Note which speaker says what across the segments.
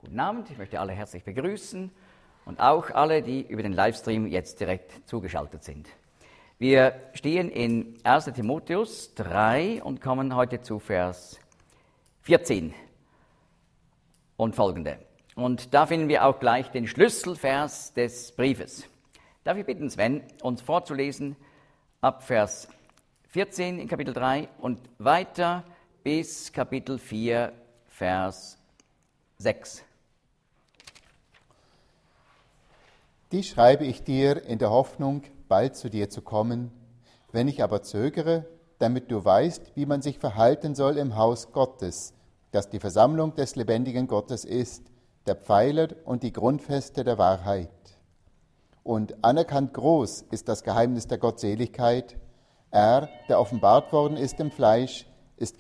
Speaker 1: Guten Abend, ich möchte alle herzlich begrüßen und auch alle, die über den Livestream jetzt direkt zugeschaltet sind. Wir stehen in 1. Timotheus 3 und kommen heute zu Vers 14 und folgende. Und da finden wir auch gleich den Schlüsselvers des Briefes. Darf ich bitten, Sven, uns vorzulesen ab Vers 14 in Kapitel 3 und weiter bis Kapitel 4, Vers 6.
Speaker 2: Dies schreibe ich dir in der Hoffnung, bald zu dir zu kommen. Wenn ich aber zögere, damit du weißt, wie man sich verhalten soll im Haus Gottes, das die Versammlung des lebendigen Gottes ist, der Pfeiler und die Grundfeste der Wahrheit. Und anerkannt groß ist das Geheimnis der Gottseligkeit. Er, der offenbart worden ist im Fleisch, ist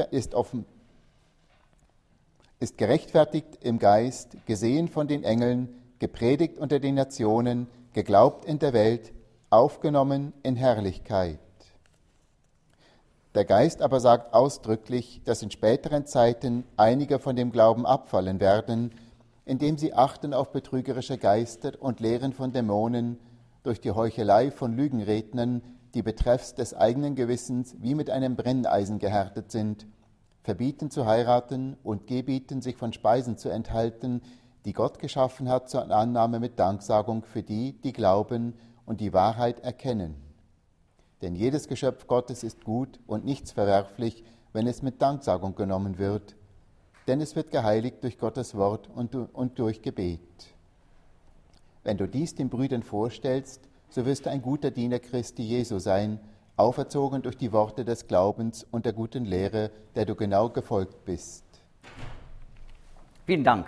Speaker 2: gerechtfertigt im Geist, gesehen von den Engeln, gepredigt unter den Nationen, geglaubt in der Welt, aufgenommen in Herrlichkeit. Der Geist aber sagt ausdrücklich, dass in späteren Zeiten einige von dem Glauben abfallen werden, indem sie achten auf betrügerische Geister und Lehren von Dämonen, durch die Heuchelei von Lügenrednern, die betreffs des eigenen Gewissens wie mit einem Brenneisen gehärtet sind, verbieten zu heiraten und gebieten, sich von Speisen zu enthalten, die Gott geschaffen hat zur Annahme mit Danksagung für die, die glauben und die Wahrheit erkennen. Denn jedes Geschöpf Gottes ist gut und nichts verwerflich, wenn es mit Danksagung genommen wird, denn es wird geheiligt durch Gottes Wort und durch Gebet. Wenn du dies den Brüdern vorstellst, so wirst du ein guter Diener Christi Jesu sein, auferzogen durch die Worte des Glaubens und der guten Lehre, der du genau gefolgt bist.
Speaker 1: Vielen Dank.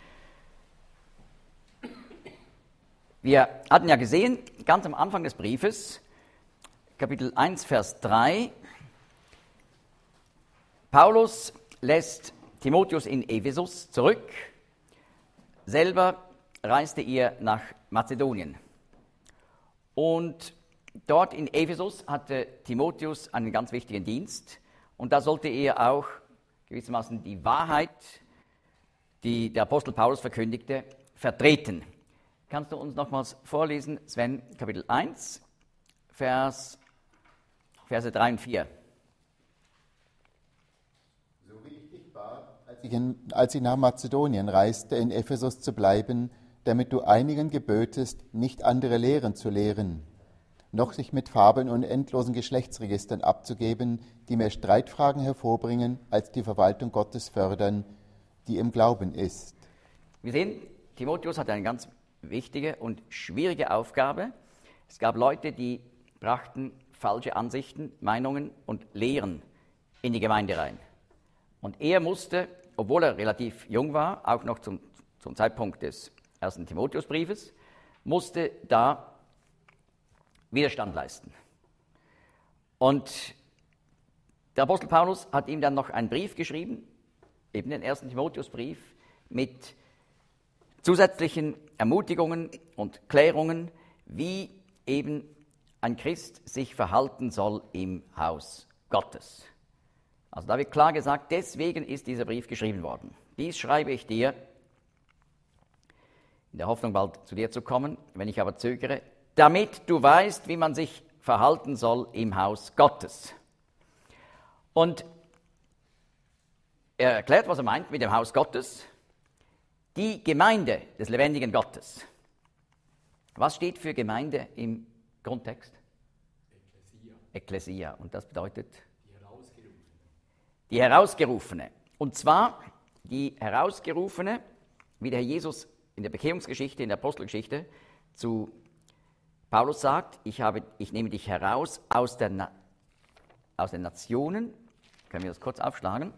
Speaker 1: Wir hatten ja gesehen, ganz am Anfang des Briefes, Kapitel 1, Vers 3, Paulus lässt Timotheus in Ephesus zurück, selber reiste er nach Mazedonien. Und dort in Ephesus hatte Timotheus einen ganz wichtigen Dienst und da sollte er auch gewissermaßen die Wahrheit, die der Apostel Paulus verkündigte, vertreten. Kannst du uns nochmals vorlesen, Sven, Kapitel 1, Verse 3 und 4.
Speaker 2: So wie ich dich bat, als ich nach Mazedonien reiste, in Ephesus zu bleiben, damit du einigen gebötest, nicht andere Lehren zu lehren, noch sich mit Fabeln und endlosen Geschlechtsregistern abzugeben, die mehr Streitfragen hervorbringen, als die Verwaltung Gottes fördern, die im Glauben ist.
Speaker 1: Wir sehen, Timotheus hatte eine ganz wichtige und schwierige Aufgabe. Es gab Leute, die brachten falsche Ansichten, Meinungen und Lehren in die Gemeinde rein. Und er musste, obwohl er relativ jung war, auch noch zum Zeitpunkt des 1. Timotheusbriefes, musste da Widerstand leisten. Und der Apostel Paulus hat ihm dann noch einen Brief geschrieben, eben den 1. Timotheusbrief, mit zusätzlichen Ermutigungen und Klärungen, wie eben ein Christ sich verhalten soll im Haus Gottes. Also da wird klar gesagt, deswegen ist dieser Brief geschrieben worden. Dies schreibe ich dir, in der Hoffnung, bald zu dir zu kommen, wenn ich aber zögere, damit du weißt, wie man sich verhalten soll im Haus Gottes. Und er erklärt, was er meint mit dem Haus Gottes. Die Gemeinde des lebendigen Gottes. Was steht für Gemeinde im Grundtext? Ekklesia. Und das bedeutet? Die Herausgerufene. Und zwar die Herausgerufene, wie der Herr Jesus in der Bekehrungsgeschichte, in der Apostelgeschichte zu Paulus sagt, ich nehme dich heraus aus den Nationen. Können wir das kurz aufschlagen?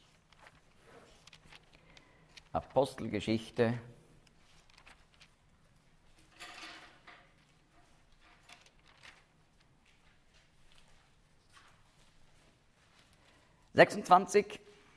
Speaker 1: Apostelgeschichte 26.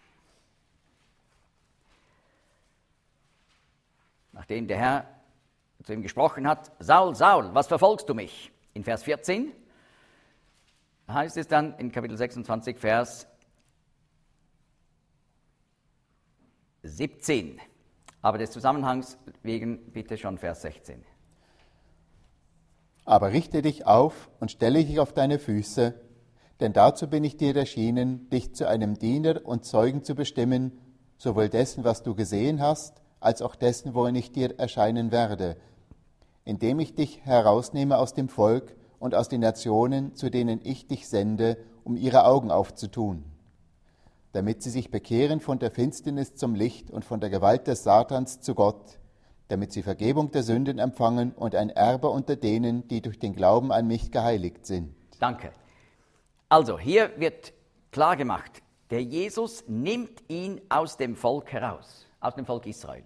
Speaker 1: Nachdem der Herr zu ihm gesprochen hat, Saul, Saul, was verfolgst du mich? In Vers 14 heißt es dann in Kapitel 26, Vers 17. Aber des Zusammenhangs wegen bitte schon Vers 16.
Speaker 2: Aber richte dich auf und stelle dich auf deine Füße, denn dazu bin ich dir erschienen, dich zu einem Diener und Zeugen zu bestimmen, sowohl dessen, was du gesehen hast, als auch dessen, worin ich dir erscheinen werde, indem ich dich herausnehme aus dem Volk und aus den Nationen, zu denen ich dich sende, um ihre Augen aufzutun, damit sie sich bekehren von der Finsternis zum Licht und von der Gewalt des Satans zu Gott, damit sie Vergebung der Sünden empfangen und ein Erbe unter denen, die durch den Glauben an mich geheiligt sind.
Speaker 1: Danke. Also, hier wird klar gemacht, der Jesus nimmt ihn aus dem Volk heraus, aus dem Volk Israel.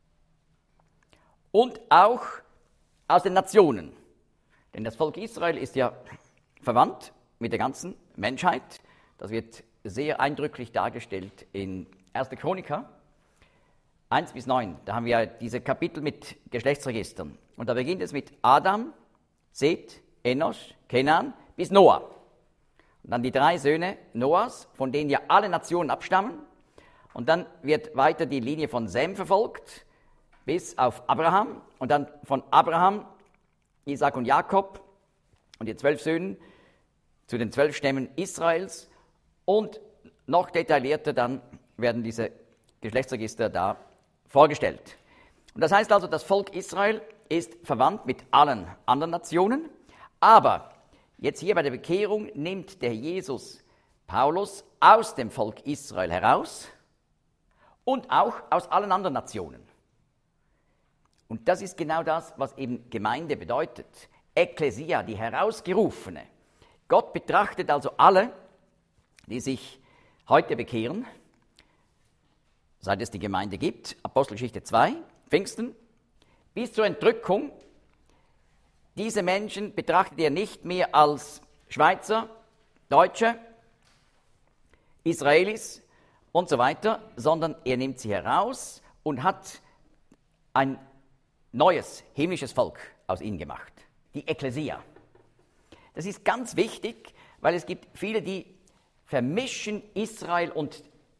Speaker 1: Und auch aus den Nationen. Denn das Volk Israel ist ja verwandt mit der ganzen Menschheit. Das wird sehr eindrücklich dargestellt in 1. Chroniker 1 bis 9. Da haben wir diese Kapitel mit Geschlechtsregistern. Und da beginnt es mit Adam, Seth, Enosch, Kenan bis Noah. Und dann die 3 Söhne Noahs, von denen ja alle Nationen abstammen. Und dann wird weiter die Linie von Sem verfolgt, bis auf Abraham. Und dann von Abraham, Isaac und Jakob und die 12 Söhne zu den 12 Stämmen Israels. Und noch detaillierter dann werden diese Geschlechtsregister da vorgestellt. Und das heißt also, das Volk Israel ist verwandt mit allen anderen Nationen, aber jetzt hier bei der Bekehrung nimmt der Jesus Paulus aus dem Volk Israel heraus und auch aus allen anderen Nationen. Und das ist genau das, was eben Gemeinde bedeutet. Ekklesia, die Herausgerufene. Gott betrachtet also alle, die sich heute bekehren, seit es die Gemeinde gibt, Apostelgeschichte 2, Pfingsten, bis zur Entrückung. Diese Menschen betrachtet er nicht mehr als Schweizer, Deutsche, Israelis und so weiter, sondern er nimmt sie heraus und hat ein neues himmlisches Volk aus ihnen gemacht, die Ekklesia. Das ist ganz wichtig, weil es gibt viele, die vermischen Israel und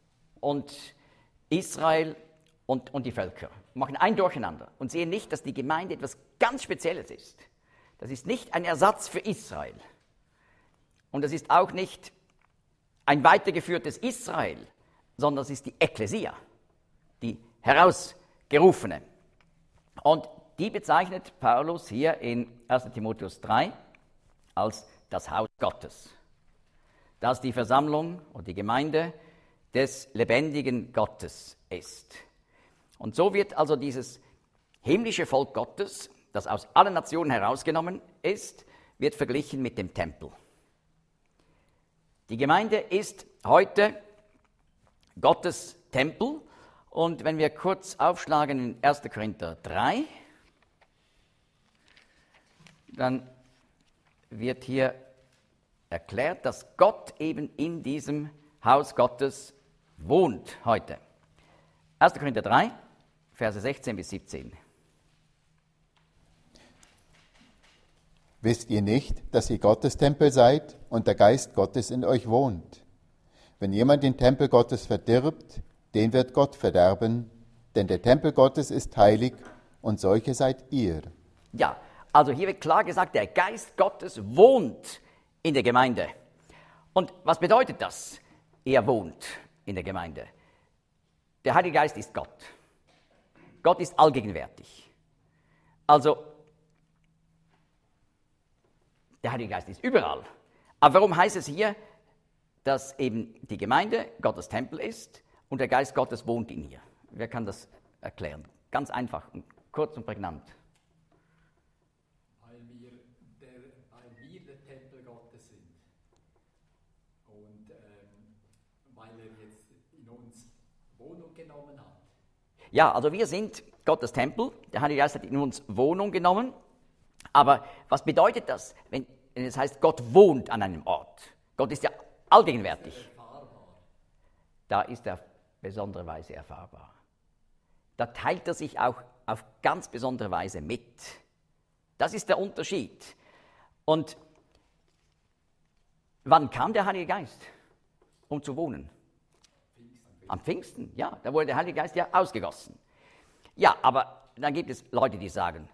Speaker 1: die Völker, machen ein Durcheinander und sehen nicht, dass die Gemeinde etwas ganz Spezielles ist. Das ist nicht ein Ersatz für Israel. Und das ist auch nicht ein weitergeführtes Israel, sondern es ist die Ekklesia, die Herausgerufene. Und die bezeichnet Paulus hier in 1. Timotheus 3 als das Haus Gottes. Das die Versammlung und die Gemeinde des lebendigen Gottes ist. Und so wird also dieses himmlische Volk Gottes, das aus allen Nationen herausgenommen ist, wird verglichen mit dem Tempel. Die Gemeinde ist heute Gottes Tempel. Und wenn wir kurz aufschlagen in 1. Korinther 3, dann wird hier erklärt, dass Gott eben in diesem Haus Gottes wohnt heute. 1. Korinther 3, Verse 16 bis 17.
Speaker 2: Wisst ihr nicht, dass ihr Gottes Tempel seid und der Geist Gottes in euch wohnt? Wenn jemand den Tempel Gottes verdirbt, den wird Gott verderben, denn der Tempel Gottes ist heilig und solche seid ihr.
Speaker 1: Ja, also hier wird klar gesagt, der Geist Gottes wohnt in der Gemeinde. Und was bedeutet das? Er wohnt in der Gemeinde. Der Heilige Geist ist Gott. Gott ist allgegenwärtig. Also, der Heilige Geist ist überall. Aber warum heißt es hier, dass eben die Gemeinde Gottes Tempel ist und der Geist Gottes wohnt in ihr? Wer kann das erklären? Ganz einfach und kurz und prägnant.
Speaker 3: Weil wir der Tempel Gottes sind. Und weil er jetzt in uns Wohnung genommen hat.
Speaker 1: Ja, also wir sind Gottes Tempel. Der Heilige Geist hat in uns Wohnung genommen. Aber was bedeutet das, wenn es heißt, Gott wohnt an einem Ort? Gott ist ja allgegenwärtig. Da ist er besondere Weise erfahrbar. Da teilt er sich auch auf ganz besondere Weise mit. Das ist der Unterschied. Und wann kam der Heilige Geist, um zu wohnen? Am Pfingsten, ja, da wurde der Heilige Geist ja ausgegossen. Ja, aber dann gibt es Leute, die sagen,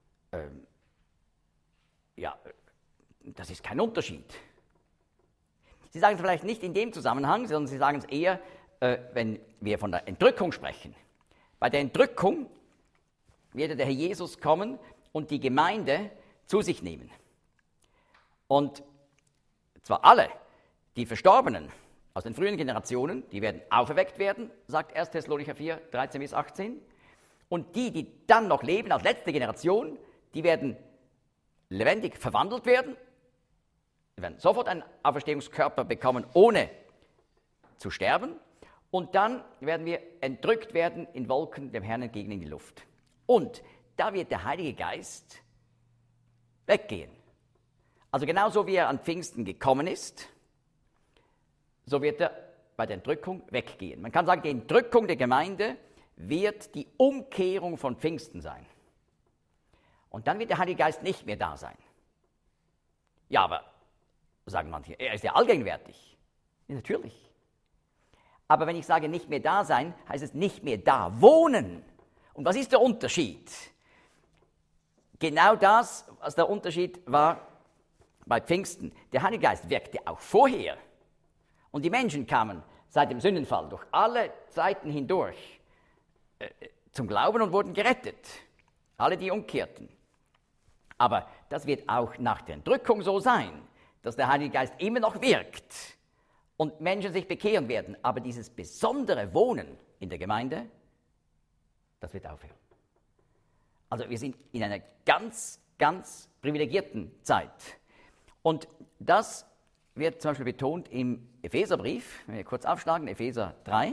Speaker 1: das ist kein Unterschied. Sie sagen es vielleicht nicht in dem Zusammenhang, sondern sie sagen es eher, wenn wir von der Entrückung sprechen. Bei der Entrückung wird der Herr Jesus kommen und die Gemeinde zu sich nehmen. Und zwar alle, die Verstorbenen aus den frühen Generationen, die werden auferweckt werden, sagt 1. Thessalonicher 4, 13 bis 18. Und die dann noch leben als letzte Generation, die werden lebendig verwandelt werden. Sie werden sofort einen Auferstehungskörper bekommen, ohne zu sterben. Und dann werden wir entrückt werden in Wolken dem Herrn entgegen in die Luft. Und da wird der Heilige Geist weggehen. Also genauso wie er an Pfingsten gekommen ist, so wird er bei der Entrückung weggehen. Man kann sagen, die Entrückung der Gemeinde wird die Umkehrung von Pfingsten sein. Und dann wird der Heilige Geist nicht mehr da sein. Ja, aber, sagen manche, er ist ja allgegenwärtig. Ja, natürlich. Aber wenn ich sage nicht mehr da sein, heißt es nicht mehr da wohnen. Und was ist der Unterschied? Genau das, was der Unterschied war bei Pfingsten. Der Heilige Geist wirkte auch vorher. Und die Menschen kamen seit dem Sündenfall durch alle Zeiten hindurch zum Glauben und wurden gerettet. Alle, die umkehrten. Aber das wird auch nach der Entrückung so sein, dass der Heilige Geist immer noch wirkt und Menschen sich bekehren werden. Aber dieses besondere Wohnen in der Gemeinde, das wird aufhören. Also wir sind in einer ganz, ganz privilegierten Zeit. Und das wird zum Beispiel betont im Epheserbrief, wenn wir kurz aufschlagen, Epheser 3.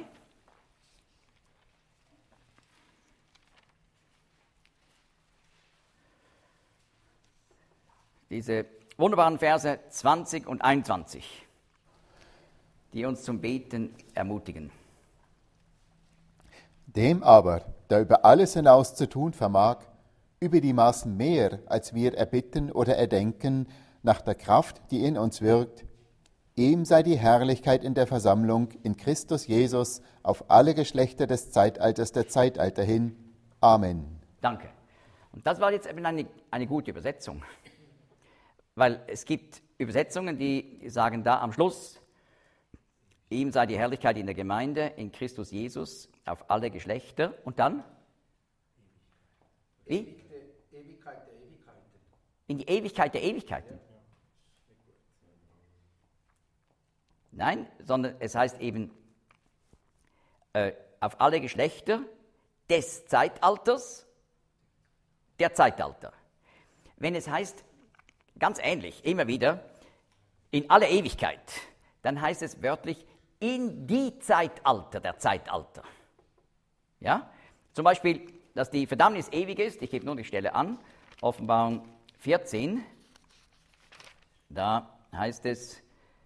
Speaker 1: Diese wunderbaren Verse 20 und 21, die uns zum Beten ermutigen.
Speaker 2: Dem aber, der über alles hinaus zu tun vermag, über die Maßen mehr, als wir erbitten oder erdenken, nach der Kraft, die in uns wirkt, ihm sei die Herrlichkeit in der Versammlung in Christus Jesus auf alle Geschlechter des Zeitalters der Zeitalter hin. Amen.
Speaker 1: Danke. Und das war jetzt eben eine gute Übersetzung. Weil es gibt Übersetzungen, die sagen da am Schluss, ihm sei die Herrlichkeit in der Gemeinde, in Christus Jesus, auf alle Geschlechter. Und dann? Wie?
Speaker 3: Ewigkeit der Ewigkeiten.
Speaker 1: In die Ewigkeit der Ewigkeiten. Nein, sondern es heißt eben auf alle Geschlechter des Zeitalters, der Zeitalter. Wenn es heißt, ganz ähnlich, immer wieder, in alle Ewigkeit, dann heißt es wörtlich, in die Zeitalter der Zeitalter. Ja? Zum Beispiel, dass die Verdammnis ewig ist, ich gebe nur die Stelle an, Offenbarung 14, da heißt es,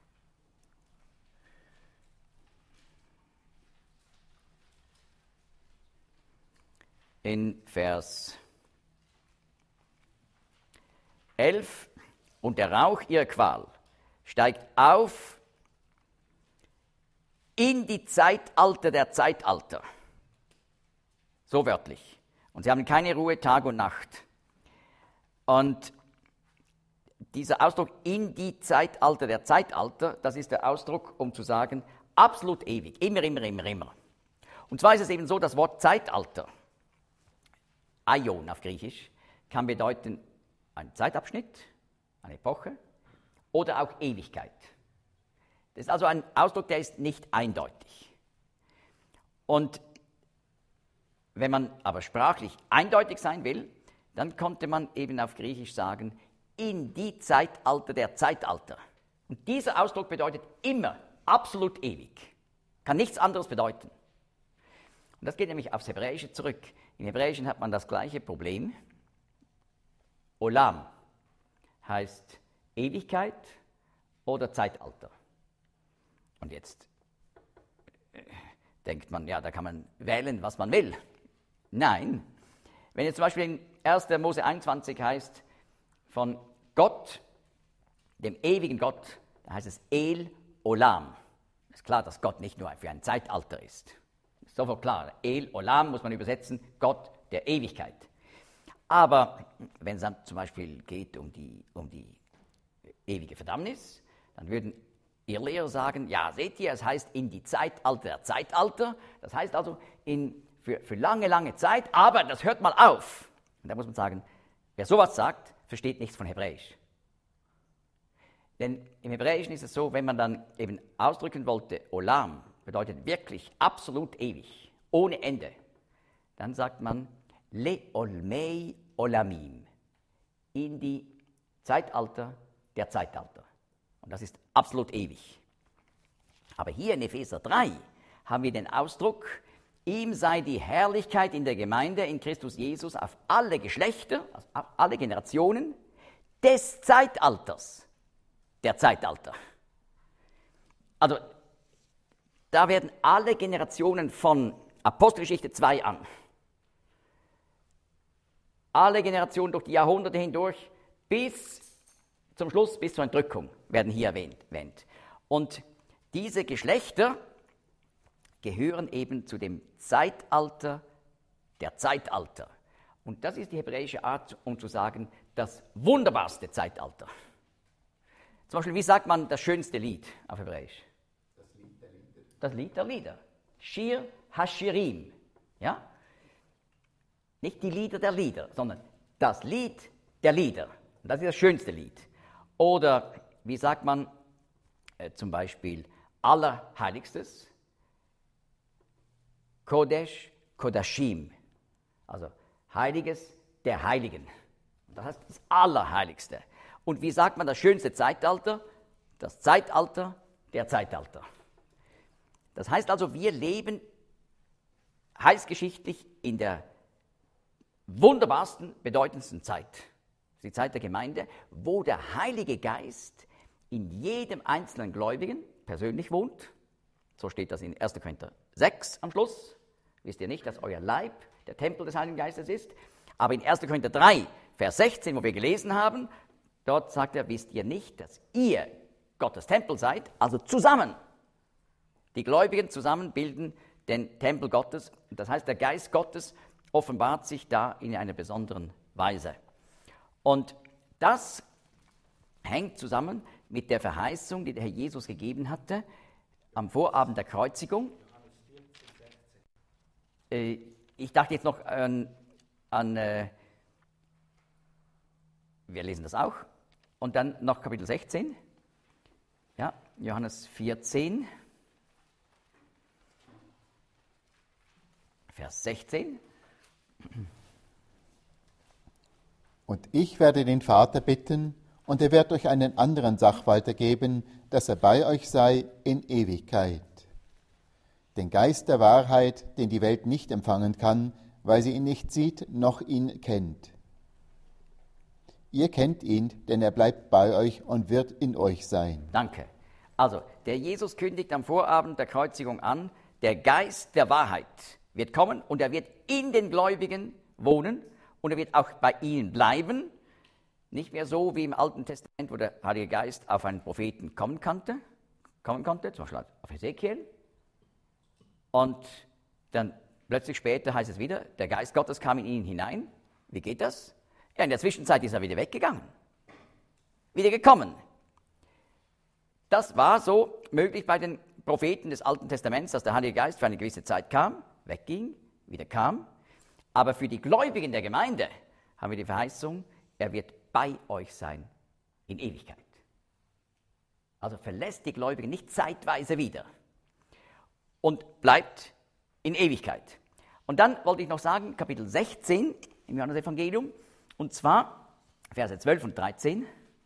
Speaker 1: in Vers 11, und der Rauch ihrer Qual steigt auf in die Zeitalter der Zeitalter. So wörtlich. Und sie haben keine Ruhe Tag und Nacht. Und dieser Ausdruck in die Zeitalter der Zeitalter, das ist der Ausdruck, um zu sagen, absolut ewig, immer, immer, immer, immer. Und zwar ist es eben so, das Wort Zeitalter, Aion auf Griechisch, kann bedeuten ein Zeitabschnitt, eine Epoche oder auch Ewigkeit. Das ist also ein Ausdruck, der ist nicht eindeutig. Und wenn man aber sprachlich eindeutig sein will, dann konnte man eben auf Griechisch sagen, in die Zeitalter der Zeitalter. Und dieser Ausdruck bedeutet immer, absolut ewig. Kann nichts anderes bedeuten. Und das geht nämlich aufs Hebräische zurück. Im Hebräischen hat man das gleiche Problem. Olam heißt Ewigkeit oder Zeitalter. Und jetzt denkt man, ja, da kann man wählen, was man will. Nein, wenn jetzt zum Beispiel in 1. Mose 21 heißt, von Gott, dem ewigen Gott, da heißt es El Olam. Ist klar, dass Gott nicht nur für ein Zeitalter ist. sofort klar. El Olam muss man übersetzen, Gott der Ewigkeit. Aber wenn es dann zum Beispiel geht um die ewige Verdammnis, dann würden Irrlehrer sagen, ja, seht ihr, es heißt in die Zeitalter der Zeitalter, das heißt also für lange, lange Zeit, aber das hört mal auf. Und da muss man sagen, wer sowas sagt, versteht nichts von Hebräisch. Denn im Hebräischen ist es so, wenn man dann eben ausdrücken wollte, Olam bedeutet wirklich absolut ewig, ohne Ende, dann sagt man Le Olmei Olamim, in die Zeitalter der Zeitalter. Und das ist absolut ewig. Aber hier in Epheser 3 haben wir den Ausdruck, ihm sei die Herrlichkeit in der Gemeinde in Christus Jesus auf alle Geschlechter, auf alle Generationen des Zeitalters der Zeitalter. Also da werden alle Generationen von Apostelgeschichte 2 an, alle Generationen durch die Jahrhunderte hindurch bis zum Schluss, bis zur Entrückung, werden hier erwähnt. Und diese Geschlechter gehören eben zu dem Zeitalter der Zeitalter. Und das ist die hebräische Art, um zu sagen, das wunderbarste Zeitalter. Zum Beispiel, wie sagt man das schönste Lied auf Hebräisch? Das Lied der Lieder. Shir Hashirim. Ja? Nicht die Lieder der Lieder, sondern das Lied der Lieder. Und das ist das schönste Lied. Oder wie sagt man zum Beispiel Allerheiligstes? Kodesh Kodashim. Also Heiliges der Heiligen. Das heißt das Allerheiligste. Und wie sagt man das schönste Zeitalter? Das Zeitalter der Zeitalter. Das heißt also, wir leben heilsgeschichtlich in der wunderbarsten, bedeutendsten Zeit. Das ist die Zeit der Gemeinde, wo der Heilige Geist in jedem einzelnen Gläubigen persönlich wohnt. So steht das in 1. Korinther 6 am Schluss. Wisst ihr nicht, dass euer Leib der Tempel des Heiligen Geistes ist? Aber in 1. Korinther 3, Vers 16, wo wir gelesen haben, dort sagt er, wisst ihr nicht, dass ihr Gottes Tempel seid? Also zusammen. Die Gläubigen zusammen bilden den Tempel Gottes. Das heißt, der Geist Gottes offenbart sich da in einer besonderen Weise. Und das hängt zusammen mit der Verheißung, die der Herr Jesus gegeben hatte am Vorabend der Kreuzigung. Ich dachte jetzt noch an wir lesen das auch, und dann noch Kapitel 16, ja, Johannes 14, Vers 16.
Speaker 2: Und ich werde den Vater bitten, und er wird euch einen anderen Sachwalter geben, dass er bei euch sei in Ewigkeit. Den Geist der Wahrheit, den die Welt nicht empfangen kann, weil sie ihn nicht sieht, noch ihn kennt. Ihr kennt ihn, denn er bleibt bei euch und wird in euch sein.
Speaker 1: Danke. Also, der Jesus kündigt am Vorabend der Kreuzigung an, der Geist der Wahrheit wird kommen und er wird in den Gläubigen wohnen und er wird auch bei ihnen bleiben. Nicht mehr so wie im Alten Testament, wo der Heilige Geist auf einen Propheten kommen konnte, zum Beispiel auf Ezekiel. Und dann plötzlich später heißt es wieder, der Geist Gottes kam in ihn hinein. Wie geht das? Ja, in der Zwischenzeit ist er wieder weggegangen, wieder gekommen. Das war so möglich bei den Propheten des Alten Testaments, dass der Heilige Geist für eine gewisse Zeit kam, wegging, wieder kam. Aber für die Gläubigen der Gemeinde haben wir die Verheißung, er wird bei euch sein in Ewigkeit. Also verlässt die Gläubigen nicht zeitweise wieder und bleibt in Ewigkeit. Und dann wollte ich noch sagen, Kapitel 16 im Johannesevangelium, und zwar Verse 12 und 13.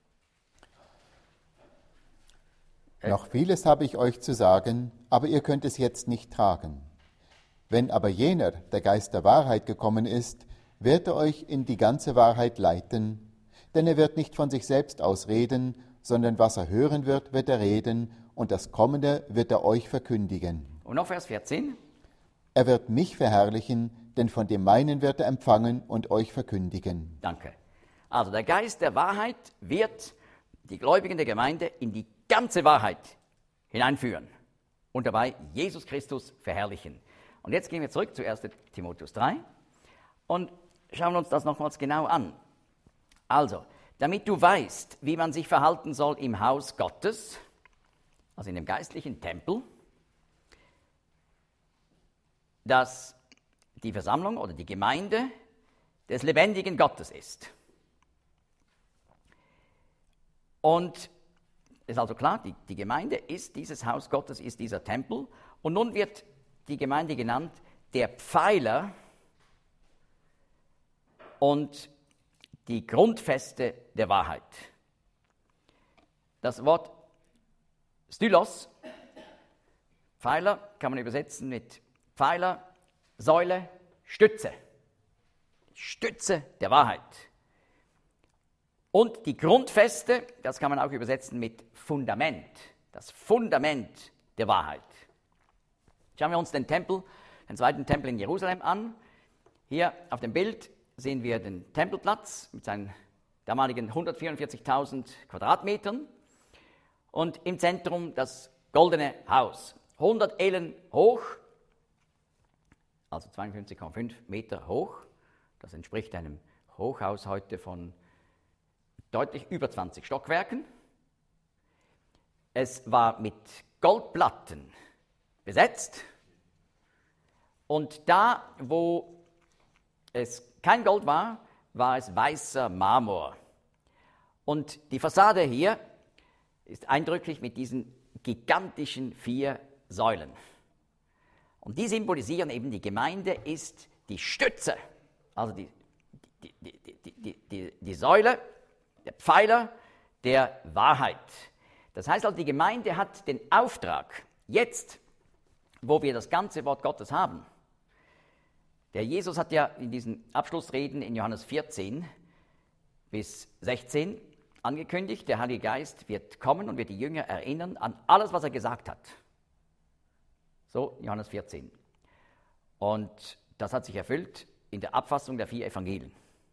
Speaker 2: Noch vieles habe ich euch zu sagen, aber ihr könnt es jetzt nicht tragen. Wenn aber jener, der Geist der Wahrheit, gekommen ist, wird er euch in die ganze Wahrheit leiten, denn er wird nicht von sich selbst aus reden, sondern was er hören wird, wird er reden, und das Kommende wird er euch verkündigen.
Speaker 1: Und noch Vers 14.
Speaker 2: Er wird mich verherrlichen, denn von dem meinen wird er empfangen und euch verkündigen.
Speaker 1: Danke. Also der Geist der Wahrheit wird die Gläubigen der Gemeinde in die ganze Wahrheit hineinführen und dabei Jesus Christus verherrlichen. Und jetzt gehen wir zurück zu 1. Timotheus 3 und schauen uns das nochmals genau an. Also, damit du weißt, wie man sich verhalten soll im Haus Gottes, also in dem geistlichen Tempel, dass die Versammlung oder die Gemeinde des lebendigen Gottes ist. Und es ist also klar, die Gemeinde ist dieses Haus Gottes, ist dieser Tempel. Und nun wird die Gemeinde genannt der Pfeiler und die Grundfeste der Wahrheit. Das Wort Stylos, Pfeiler, kann man übersetzen mit Pfeiler, Säule, Stütze. Stütze der Wahrheit. Und die Grundfeste, das kann man auch übersetzen mit Fundament. Das Fundament der Wahrheit. Schauen wir uns den Tempel, den zweiten Tempel in Jerusalem an. Hier auf dem Bild sehen wir den Tempelplatz mit seinen damaligen 144.000 Quadratmetern und im Zentrum das goldene Haus. 100 Ellen hoch, also 52,5 Meter hoch. Das entspricht einem Hochhaus heute von deutlich über 20 Stockwerken. Es war mit Goldplatten besetzt und da, wo es kein Gold war, war es weißer Marmor. Und die Fassade hier ist eindrücklich mit diesen gigantischen 4 Säulen. Und die symbolisieren eben, die Gemeinde ist die Stütze, also die Säule, der Pfeiler der Wahrheit. Das heißt also, die Gemeinde hat den Auftrag, jetzt, wo wir das ganze Wort Gottes haben. Der Jesus hat ja in diesen Abschlussreden in Johannes 14 bis 16 angekündigt, der Heilige Geist wird kommen und wird die Jünger erinnern an alles, was er gesagt hat. So, Johannes 14. Und das hat sich erfüllt in der Abfassung der 4 Evangelien.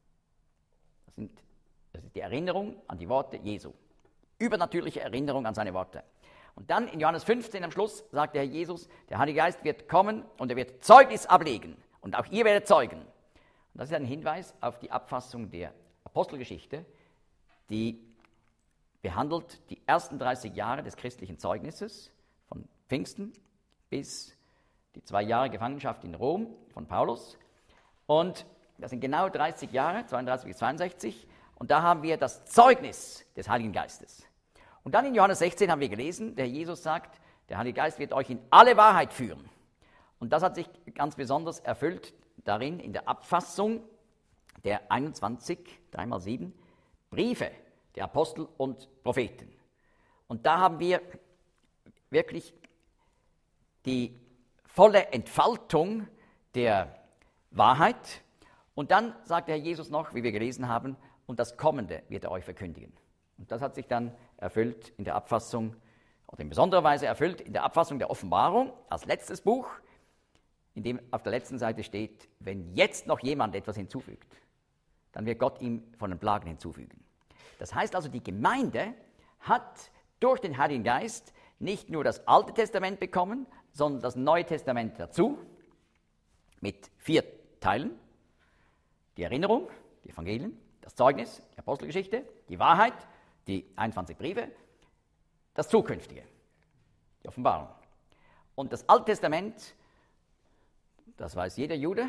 Speaker 1: Das ist die Erinnerung an die Worte Jesu. Übernatürliche Erinnerung an seine Worte. Und dann in Johannes 15 am Schluss sagt der Herr Jesus, der Heilige Geist wird kommen und er wird Zeugnis ablegen. Und auch ihr werdet zeugen. Und das ist ein Hinweis auf die Abfassung der Apostelgeschichte, die behandelt die ersten 30 Jahre des christlichen Zeugnisses von Pfingsten bis die 2 Jahre Gefangenschaft in Rom von Paulus. Und das sind genau 30 Jahre, 32 bis 62. Und da haben wir das Zeugnis des Heiligen Geistes. Und dann in Johannes 16 haben wir gelesen, der Jesus sagt, der Heilige Geist wird euch in alle Wahrheit führen. Und das hat sich ganz besonders erfüllt darin, in der Abfassung der 21, 3x7, Briefe der Apostel und Propheten. Und da haben wir wirklich die volle Entfaltung der Wahrheit. Und dann sagt der Herr Jesus noch, wie wir gelesen haben, und das Kommende wird er euch verkündigen. Und das hat sich dann erfüllt in der Abfassung, oder in besonderer Weise erfüllt in der Abfassung der Offenbarung als letztes Buch, in dem auf der letzten Seite steht, wenn jetzt noch jemand etwas hinzufügt, dann wird Gott ihm von den Plagen hinzufügen. Das heißt also, die Gemeinde hat durch den Heiligen Geist nicht nur das Alte Testament bekommen, sondern das Neue Testament dazu, mit 4 Teilen. Die Erinnerung, die Evangelien, das Zeugnis, die Apostelgeschichte, die Wahrheit, die 21 Briefe, das Zukünftige, die Offenbarung. Und das Alte Testament, das weiß jeder Jude,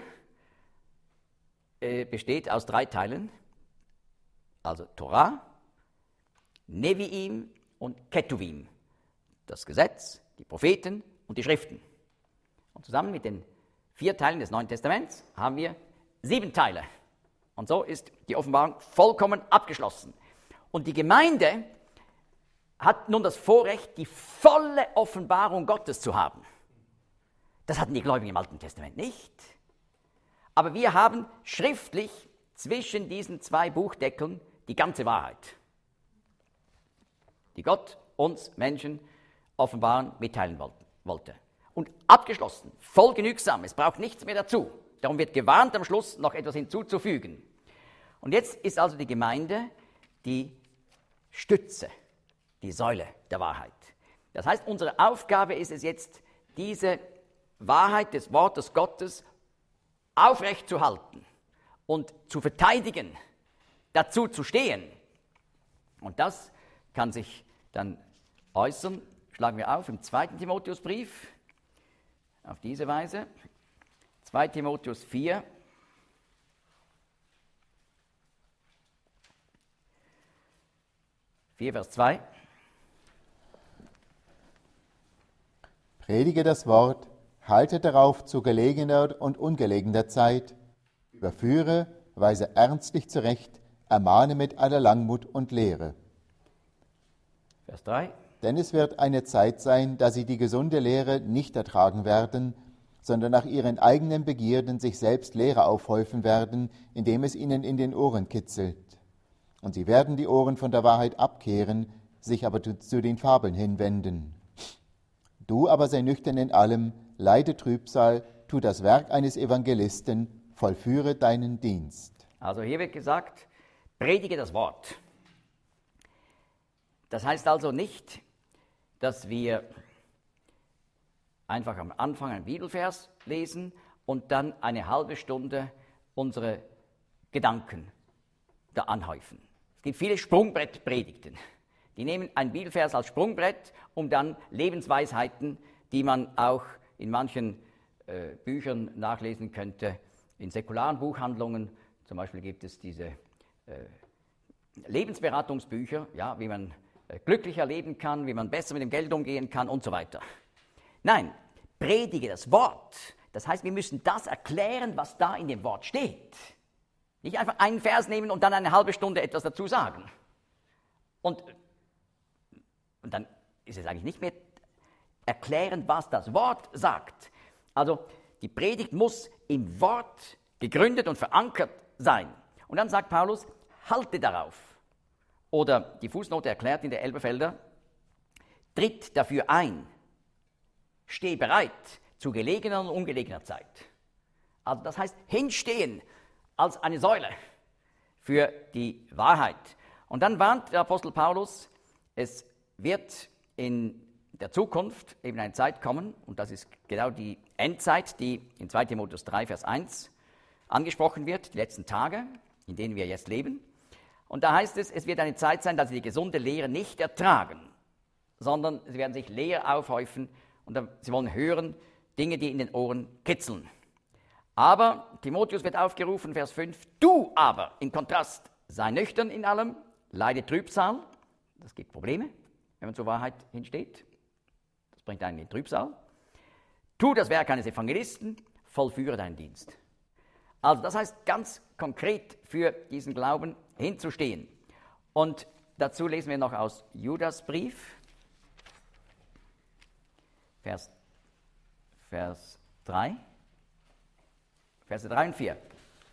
Speaker 1: besteht aus 3 Teilen, also Torah, Neviim und Ketuvim, das Gesetz, die Propheten und die Schriften. Und zusammen mit den 4 Teilen des Neuen Testaments haben wir 7 Teile. Und so ist die Offenbarung vollkommen abgeschlossen. Und die Gemeinde hat nun das Vorrecht, die volle Offenbarung Gottes zu haben. Das hatten die Gläubigen im Alten Testament nicht. Aber wir haben schriftlich zwischen diesen 2 Buchdeckeln die ganze Wahrheit, die Gott uns Menschen offenbaren, mitteilen wollte. Und abgeschlossen, voll genügsam, es braucht nichts mehr dazu. Darum wird gewarnt, am Schluss noch etwas hinzuzufügen. Und jetzt ist also die Gemeinde die Stütze, die Säule der Wahrheit. Das heißt, unsere Aufgabe ist es jetzt, diese Wahrheit des Wortes Gottes aufrechtzuhalten und zu verteidigen, dazu zu stehen. Und das kann sich dann äußern, schlagen wir auf, im 2. Timotheusbrief, auf diese Weise, 2. Timotheus 4, Vers 2.
Speaker 2: Predige das Wort, halte darauf zu gelegener und ungelegener Zeit, überführe, weise ernstlich zurecht, ermahne mit aller Langmut und Lehre.
Speaker 1: Vers 3.
Speaker 2: Denn es wird eine Zeit sein, da sie die gesunde Lehre nicht ertragen werden, sondern nach ihren eigenen Begierden sich selbst Lehre aufhäufen werden, indem es ihnen in den Ohren kitzelt. Und sie werden die Ohren von der Wahrheit abkehren, sich aber zu den Fabeln hinwenden. Du aber sei nüchtern in allem, leide Trübsal, tu das Werk eines Evangelisten, vollführe deinen Dienst.
Speaker 1: Also hier wird gesagt, predige das Wort. Das heißt also nicht, dass wir einfach am Anfang einen Bibelvers lesen und dann eine halbe Stunde unsere Gedanken da anhäufen. Es gibt viele Sprungbrettpredigten. Die nehmen ein Bibelvers als Sprungbrett, um dann Lebensweisheiten, die man auch in manchen Büchern nachlesen könnte, in säkularen Buchhandlungen. Zum Beispiel gibt es diese Lebensberatungsbücher, ja, wie man glücklicher leben kann, wie man besser mit dem Geld umgehen kann und so weiter. Nein, predige das Wort. Das heißt, wir müssen das erklären, was da in dem Wort steht. Nicht einfach einen Vers nehmen und dann eine halbe Stunde etwas dazu sagen. Und dann ist es eigentlich nicht mehr erklären, was das Wort sagt. Also die Predigt muss im Wort gegründet und verankert sein. Und dann sagt Paulus, halte darauf. Oder die Fußnote erklärt in der Elberfelder, tritt dafür ein. Steh bereit zu gelegener und ungelegener Zeit. Also das heißt, hinstehen als eine Säule für die Wahrheit. Und dann warnt der Apostel Paulus, es wird in der Zukunft eben eine Zeit kommen, und das ist genau die Endzeit, die in 2 Timotheus 3, Vers 1 angesprochen wird, die letzten Tage, in denen wir jetzt leben. Und da heißt es, es wird eine Zeit sein, dass sie die gesunde Lehre nicht ertragen, sondern sie werden sich leer aufhäufen und sie wollen hören Dinge, die in den Ohren kitzeln. Aber Timotheus wird aufgerufen, Vers 5, du aber, im Kontrast, sei nüchtern in allem, leide Trübsal, das gibt Probleme, wenn man zur Wahrheit hinsteht, das bringt einen in Trübsal, tu das Werk eines Evangelisten, vollführe deinen Dienst. Also das heißt ganz konkret für diesen Glauben hinzustehen. Und dazu lesen wir noch aus Judas Brief, Vers 3, Verse 3 und 4.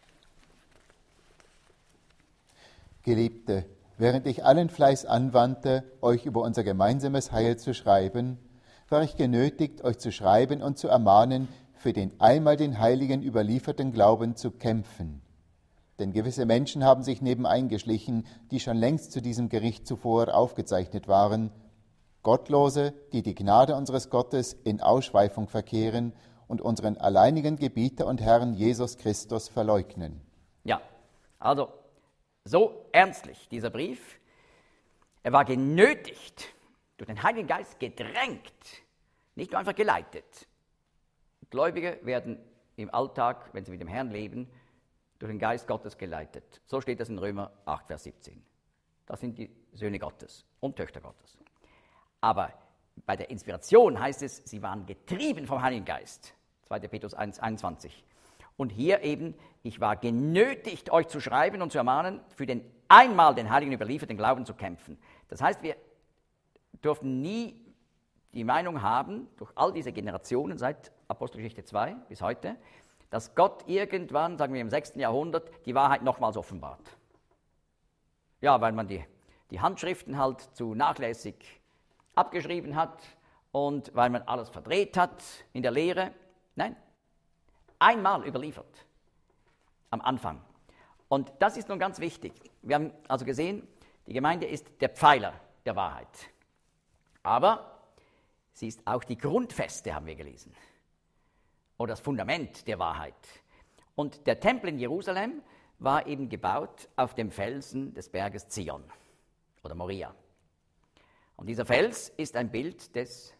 Speaker 2: Geliebte, während ich allen Fleiß anwandte, euch über unser gemeinsames Heil zu schreiben, war ich genötigt, euch zu schreiben und zu ermahnen, für den einmal den Heiligen überlieferten Glauben zu kämpfen. Denn gewisse Menschen haben sich nebeneingeschlichen, die schon längst zu diesem Gericht zuvor aufgezeichnet waren, Gottlose, die die Gnade unseres Gottes in Ausschweifung verkehren und unseren alleinigen Gebieter und Herrn Jesus Christus verleugnen.
Speaker 1: Ja, also so ernstlich dieser Brief. Er war genötigt, durch den Heiligen Geist gedrängt, nicht nur einfach geleitet. Gläubige werden im Alltag, wenn sie mit dem Herrn leben, durch den Geist Gottes geleitet. So steht das in Römer 8, Vers 17. Das sind die Söhne Gottes und Töchter Gottes. Aber bei der Inspiration heißt es, sie waren getrieben vom Heiligen Geist. 2. Petrus 1, 21. Und hier eben, ich war genötigt, euch zu schreiben und zu ermahnen, für den einmal den Heiligen überlieferten Glauben zu kämpfen. Das heißt, wir durften nie die Meinung haben, durch all diese Generationen seit Apostelgeschichte 2 bis heute, dass Gott irgendwann, sagen wir im 6. Jahrhundert, die Wahrheit nochmals offenbart. Ja, weil man die Handschriften halt zu nachlässig abgeschrieben hat und weil man alles verdreht hat in der Lehre. Nein, einmal überliefert, am Anfang. Und das ist nun ganz wichtig. Wir haben also gesehen, die Gemeinde ist der Pfeiler der Wahrheit. Aber sie ist auch die Grundfeste, haben wir gelesen. oder das Fundament der Wahrheit. Und der Tempel in Jerusalem war eben gebaut auf dem Felsen des Berges Zion oder Moria. Und dieser Fels ist ein Bild des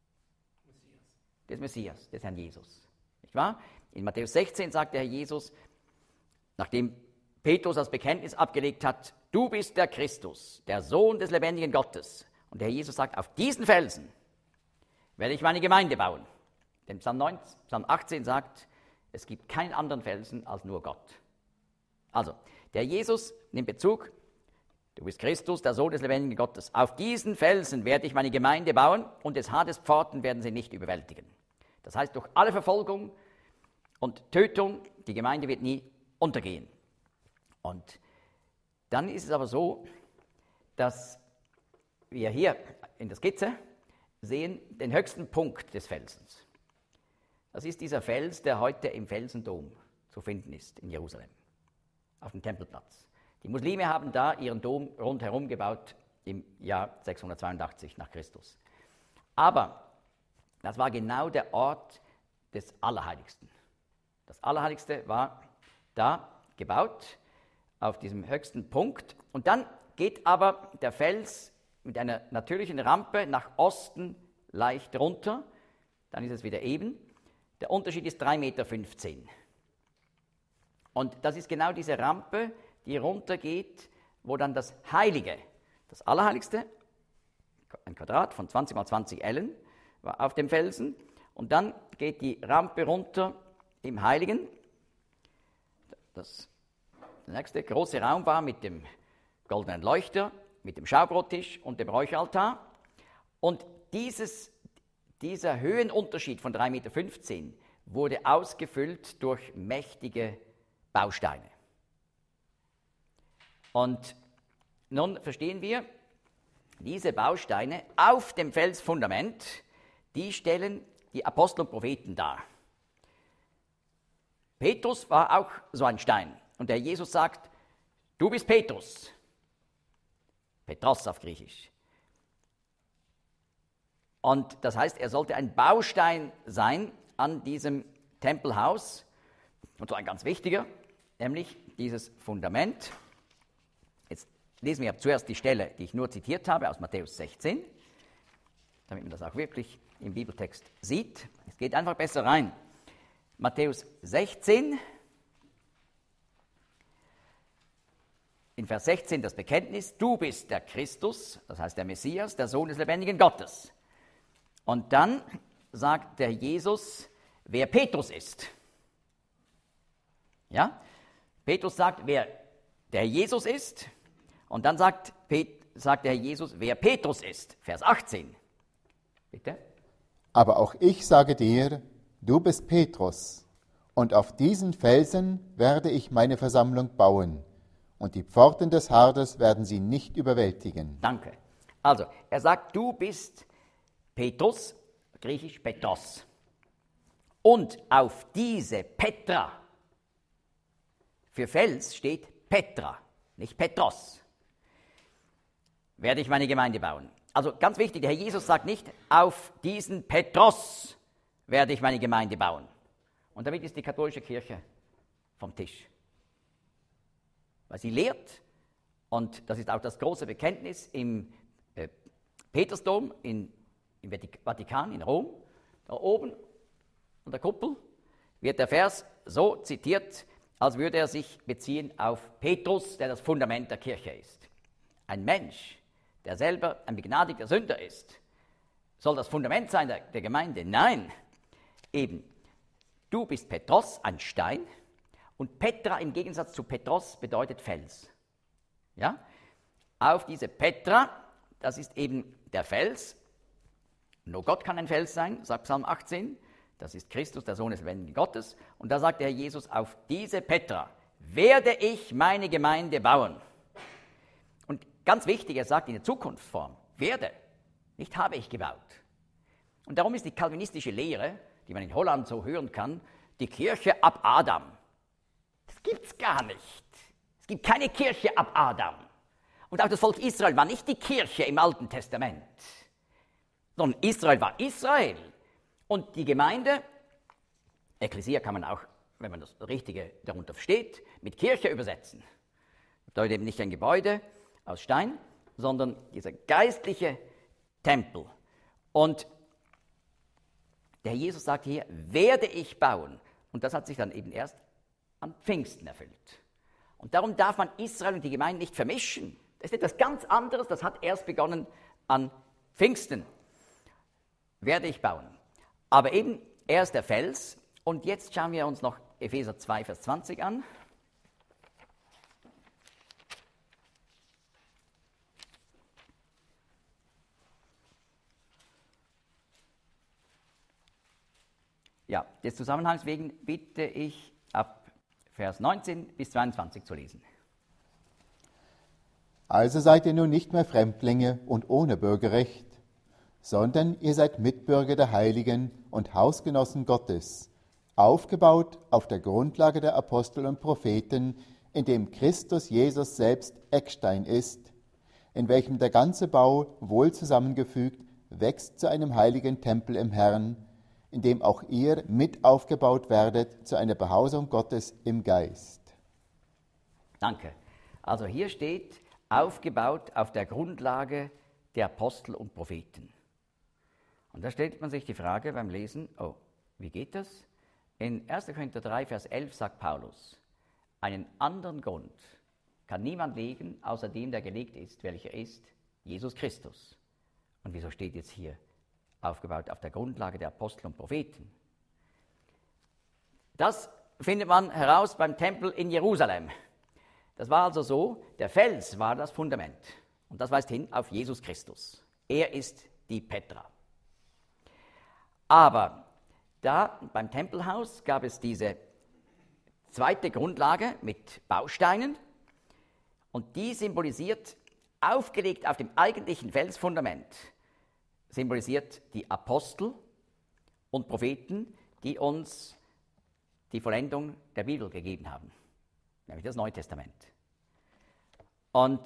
Speaker 1: Messias, des Herrn Jesus. Nicht wahr? In Matthäus 16 sagt der Herr Jesus, nachdem Petrus das Bekenntnis abgelegt hat, du bist der Christus, der Sohn des lebendigen Gottes. Und der Herr Jesus sagt, auf diesen Felsen werde ich meine Gemeinde bauen. Denn Psalm 18 sagt, es gibt keinen anderen Felsen als nur Gott. Also, der Jesus nimmt Bezug, du bist Christus, der Sohn des lebendigen Gottes. Auf diesen Felsen werde ich meine Gemeinde bauen und des Hades Pforten werden sie nicht überwältigen. Das heißt, durch alle Verfolgung und Tötung, die Gemeinde wird nie untergehen. Und dann ist es aber so, dass wir hier in der Skizze sehen den höchsten Punkt des Felsens. Das ist dieser Fels, der heute im Felsendom zu finden ist in Jerusalem, auf dem Tempelplatz. Die Muslime haben da ihren Dom rundherum gebaut im Jahr 682 nach Christus. Aber das war genau der Ort des Allerheiligsten. Das Allerheiligste war da gebaut, auf diesem höchsten Punkt. Und dann geht aber der Fels mit einer natürlichen Rampe nach Osten leicht runter. Dann ist es wieder eben. Der Unterschied ist 3,15 Meter. Und das ist genau diese Rampe, die runtergeht, wo dann das Heilige, das Allerheiligste, ein Quadrat von 20 mal 20 Ellen, war auf dem Felsen. Und dann geht die Rampe runter im Heiligen. Der nächste große Raum war mit dem goldenen Leuchter, mit dem Schaubrottisch und dem Räucheraltar. Und dieser Höhenunterschied von 3,15 Meter wurde ausgefüllt durch mächtige Bausteine. Und nun verstehen wir, diese Bausteine auf dem Felsfundament, die stellen die Apostel und Propheten dar. Petrus war auch so ein Stein. Und der Jesus sagt, du bist Petrus. Petros auf Griechisch. Und das heißt, er sollte ein Baustein sein an diesem Tempelhaus. Und so ein ganz wichtiger, nämlich dieses Fundament. Jetzt lesen wir zuerst die Stelle, die ich nur zitiert habe, aus Matthäus 16, damit man das auch wirklich im Bibeltext sieht. Es geht einfach besser rein. Matthäus 16, in Vers 16 das Bekenntnis, du bist der Christus, das heißt der Messias, der Sohn des lebendigen Gottes. Und dann sagt der Jesus, wer Petrus ist. Ja? Petrus sagt, wer der Jesus ist. Und dann sagt der Jesus, wer Petrus ist. Vers 18. Bitte.
Speaker 2: Aber auch ich sage dir, du bist Petrus, und auf diesen Felsen werde ich meine Versammlung bauen, und die Pforten des Hades werden sie nicht überwältigen.
Speaker 1: Danke. Also, er sagt, du bist Petrus, griechisch Petros. Und auf diese Petra, für Fels steht Petra, nicht Petros, werde ich meine Gemeinde bauen. Also ganz wichtig, der Herr Jesus sagt nicht, auf diesen Petros werde ich meine Gemeinde bauen. Und damit ist die katholische Kirche vom Tisch. Weil sie lehrt, und das ist auch das große Bekenntnis im Petersdom im Vatikan in Rom, da oben an der Kuppel wird der Vers so zitiert, als würde er sich beziehen auf Petrus, der das Fundament der Kirche ist. Ein Mensch, der selber ein begnadigter Sünder ist, soll das Fundament sein der Gemeinde? Nein, eben, du bist Petros, ein Stein, und Petra im Gegensatz zu Petros bedeutet Fels. Ja? Auf diese Petra, das ist eben der Fels, nur Gott kann ein Fels sein, sagt Psalm 18, das ist Christus, der Sohn des lebendigen Gottes, und da sagt der Herr Jesus, auf diese Petra werde ich meine Gemeinde bauen. Und ganz wichtig, er sagt in der Zukunftsform, werde, nicht habe ich gebaut. Und darum ist die kalvinistische Lehre, die man in Holland so hören kann, die Kirche ab Adam. Das gibt es gar nicht. Es gibt keine Kirche ab Adam. Und auch das Volk Israel war nicht die Kirche im Alten Testament, sondern Israel war Israel. Und die Gemeinde Ekklesia kann man auch, wenn man das Richtige darunter versteht, mit Kirche übersetzen. Das bedeutet eben nicht ein Gebäude aus Stein, sondern dieser geistliche Tempel. Und der Herr Jesus sagt hier, werde ich bauen. Und das hat sich dann eben erst an Pfingsten erfüllt. Und darum darf man Israel und die Gemeinde nicht vermischen. Das ist etwas ganz anderes, das hat erst begonnen an Pfingsten. Werde ich bauen. Aber eben, er ist der Fels. Und jetzt schauen wir uns noch Epheser 2, Vers 20 an. Ja, des Zusammenhangs wegen bitte ich ab Vers 19 bis 22 zu lesen.
Speaker 2: Also seid ihr nun nicht mehr Fremdlinge und ohne Bürgerrecht, sondern ihr seid Mitbürger der Heiligen und Hausgenossen Gottes, aufgebaut auf der Grundlage der Apostel und Propheten, in dem Christus Jesus selbst Eckstein ist, in welchem der ganze Bau wohl zusammengefügt wächst zu einem heiligen Tempel im Herrn, in dem auch ihr mit aufgebaut werdet zu einer Behausung Gottes im Geist.
Speaker 1: Danke. Also hier steht, aufgebaut auf der Grundlage der Apostel und Propheten. Und da stellt man sich die Frage beim Lesen, oh, wie geht das? In 1. Korinther 3, Vers 11 sagt Paulus, einen anderen Grund kann niemand legen, außer dem, der gelegt ist, welcher ist Jesus Christus. Und wieso steht jetzt hier aufgebaut auf der Grundlage der Apostel und Propheten? Das findet man heraus beim Tempel in Jerusalem. Das war also so, der Fels war das Fundament. Und das weist hin auf Jesus Christus. Er ist die Petra. Aber da beim Tempelhaus gab es diese zweite Grundlage mit Bausteinen. Und die symbolisiert, aufgelegt auf dem eigentlichen Felsfundament, symbolisiert die Apostel und Propheten, die uns die Vollendung der Bibel gegeben haben, nämlich das Neue Testament. Und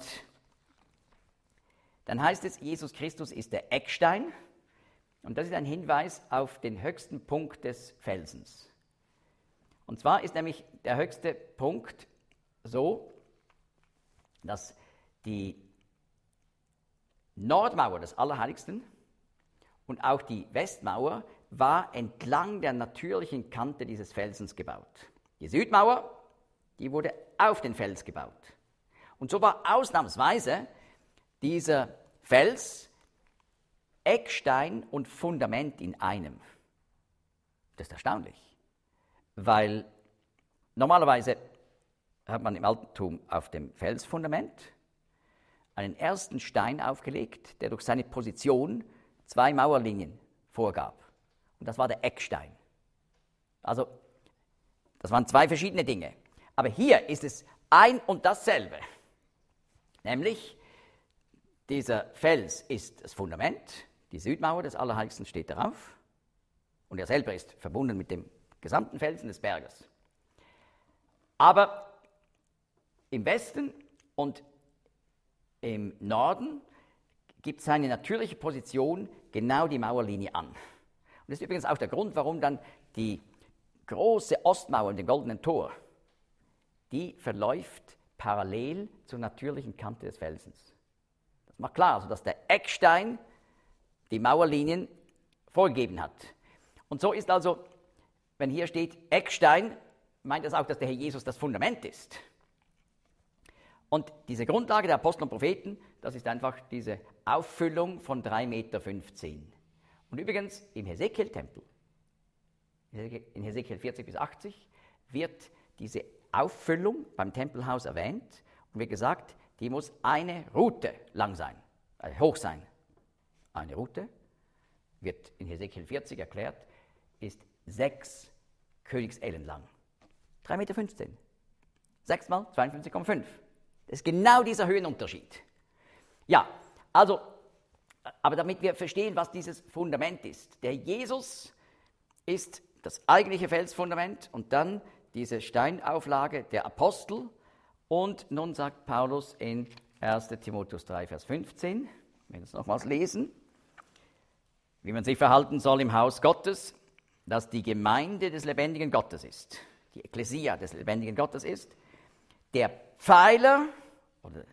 Speaker 1: dann heißt es, Jesus Christus ist der Eckstein, und das ist ein Hinweis auf den höchsten Punkt des Felsens. Und zwar ist nämlich der höchste Punkt so, dass die Nordmauer des Allerheiligsten und auch die Westmauer war entlang der natürlichen Kante dieses Felsens gebaut. Die Südmauer, die wurde auf den Fels gebaut. Und so war ausnahmsweise dieser Fels Eckstein und Fundament in einem. Das ist erstaunlich, weil normalerweise hat man im Altertum auf dem Felsfundament einen ersten Stein aufgelegt, der durch seine Position 2 Mauerlinien vorgab. Und das war der Eckstein. Also, das waren 2 verschiedene Dinge. Aber hier ist es ein und dasselbe. Nämlich, dieser Fels ist das Fundament, die Südmauer des Allerheiligsten steht darauf und er selber ist verbunden mit dem gesamten Felsen des Berges. Aber im Westen und im Norden gibt seine natürliche Position genau die Mauerlinie an. Und das ist übrigens auch der Grund, warum dann die große Ostmauer in dem Goldenen Tor, die verläuft parallel zur natürlichen Kante des Felsens. Das macht klar, also dass der Eckstein die Mauerlinien vorgegeben hat. Und so ist also, wenn hier steht Eckstein, meint das auch, dass der Herr Jesus das Fundament ist. Und diese Grundlage der Apostel und Propheten, das ist einfach diese Auffüllung von 3,15 Meter. Und übrigens im Hesekiel-Tempel, in Hesekiel 40 bis 80, wird diese Auffüllung beim Tempelhaus erwähnt und wird gesagt, die muss eine Rute lang sein, also hoch sein. Eine Rute, wird in Hesekiel 40 erklärt, ist 6 Königsellen lang. 3,15 Meter. 6 mal 52,5. Das ist genau dieser Höhenunterschied. Ja, also, aber damit wir verstehen, was dieses Fundament ist. Der Jesus ist das eigentliche Felsfundament und dann diese Steinauflage der Apostel. Und nun sagt Paulus in 1. Timotheus 3, Vers 15, wenn wir das nochmals lesen, wie man sich verhalten soll im Haus Gottes, dass die Gemeinde des lebendigen Gottes ist, die Ekklesia des lebendigen Gottes ist, der Pfeiler oder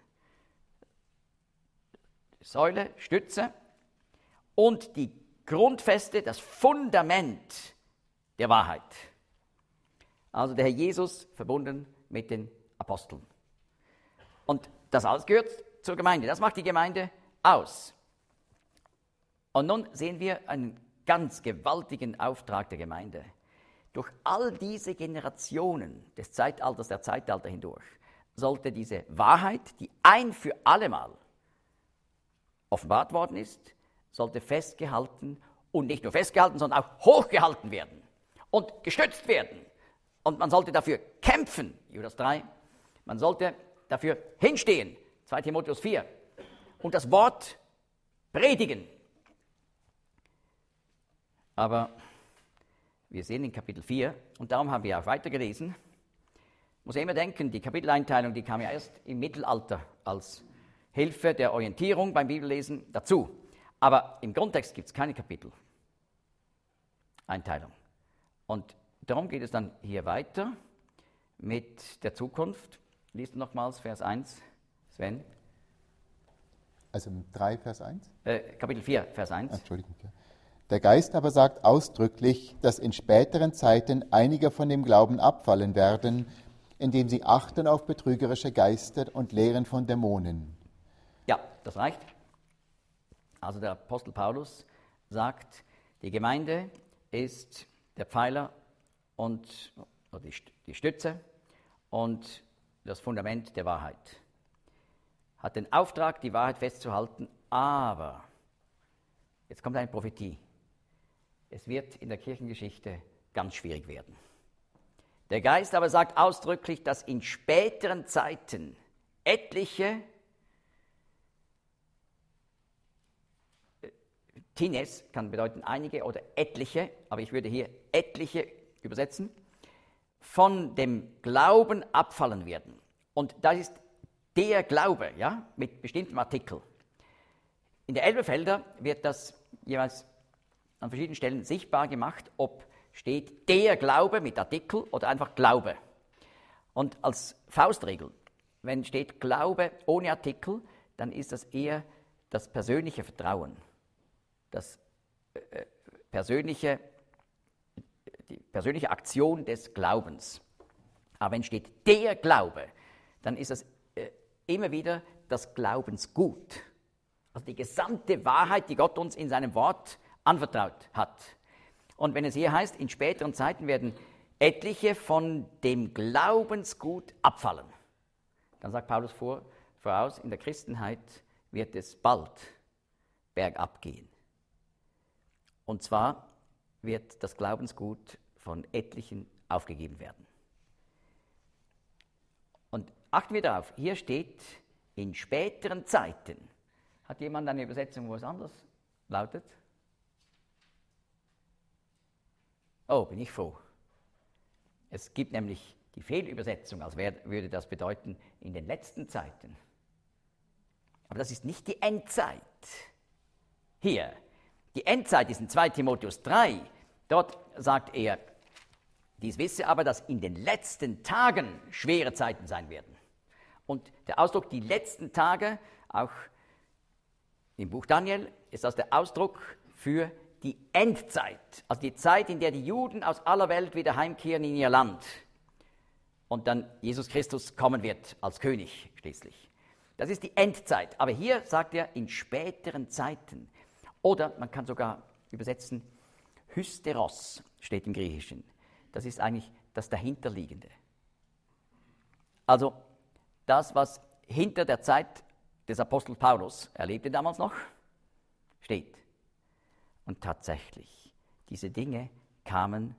Speaker 1: Säule, Stütze und die Grundfeste, das Fundament der Wahrheit. Also der Herr Jesus verbunden mit den Aposteln. Und das alles gehört zur Gemeinde. Das macht die Gemeinde aus. Und nun sehen wir einen ganz gewaltigen Auftrag der Gemeinde. Durch all diese Generationen des Zeitalters, der Zeitalter hindurch, sollte diese Wahrheit, die ein für allemal offenbart worden ist, sollte festgehalten und nicht nur festgehalten, sondern auch hochgehalten werden und gestützt werden. Und man sollte dafür kämpfen, Judas 3, man sollte dafür hinstehen, 2 Timotheus 4, und das Wort predigen. Aber wir sehen in Kapitel 4, und darum haben wir auch weitergelesen, muss ja immer denken, die Kapiteleinteilung, die kam ja erst im Mittelalter als Hilfe der Orientierung beim Bibellesen dazu. Aber im Grundtext gibt es keine Kapiteleinteilung. Und darum geht es dann hier weiter mit der Zukunft. Lies nochmals Vers 1, Sven.
Speaker 2: Also 3, Vers 1?
Speaker 1: Kapitel 4, Vers 1.
Speaker 2: Entschuldigung. Ja. Der Geist aber sagt ausdrücklich, dass in späteren Zeiten einige von dem Glauben abfallen werden, indem sie achten auf betrügerische Geister und Lehren von Dämonen.
Speaker 1: Ja, das reicht. Also der Apostel Paulus sagt, die Gemeinde ist der Pfeiler und die Stütze und das Fundament der Wahrheit. Hat den Auftrag, die Wahrheit festzuhalten, aber jetzt kommt eine Prophetie. Es wird in der Kirchengeschichte ganz schwierig werden. Der Geist aber sagt ausdrücklich, dass in späteren Zeiten etliche, Tines kann bedeuten einige oder etliche, aber ich würde hier etliche übersetzen, von dem Glauben abfallen werden. Und das ist der Glaube, ja, mit bestimmtem Artikel. In der Elberfelder wird das jeweils an verschiedenen Stellen sichtbar gemacht, ob steht der Glaube mit Artikel oder einfach Glaube. Und als Faustregel, wenn steht Glaube ohne Artikel, dann ist das eher das persönliche Vertrauen, die persönliche Aktion des Glaubens. Aber wenn steht der Glaube, dann ist das immer wieder das Glaubensgut. Also die gesamte Wahrheit, die Gott uns in seinem Wort anvertraut hat. Und wenn es hier heißt, in späteren Zeiten werden etliche von dem Glaubensgut abfallen, dann sagt Paulus voraus, in der Christenheit wird es bald bergab gehen. Und zwar wird das Glaubensgut von etlichen aufgegeben werden. Und achten wir darauf, hier steht, in späteren Zeiten. Hat jemand eine Übersetzung, wo es anders lautet? Oh, bin ich froh. Es gibt nämlich die Fehlübersetzung, als würde das bedeuten, in den letzten Zeiten. Aber das ist nicht die Endzeit. Hier, die Endzeit ist in 2 Timotheus 3. Dort sagt er, dies wisse aber, dass in den letzten Tagen schwere Zeiten sein werden. Und der Ausdruck die letzten Tage, auch im Buch Daniel, ist das der Ausdruck für die Endzeit, also die Zeit, in der die Juden aus aller Welt wieder heimkehren in ihr Land und dann Jesus Christus kommen wird als König schließlich. Das ist die Endzeit. Aber hier sagt er in späteren Zeiten. Oder man kann sogar übersetzen, Hysteros steht im Griechischen. Das ist eigentlich das Dahinterliegende. Also das, was hinter der Zeit des Apostels Paulus, er lebte damals noch, steht. Und tatsächlich, diese Dinge kamen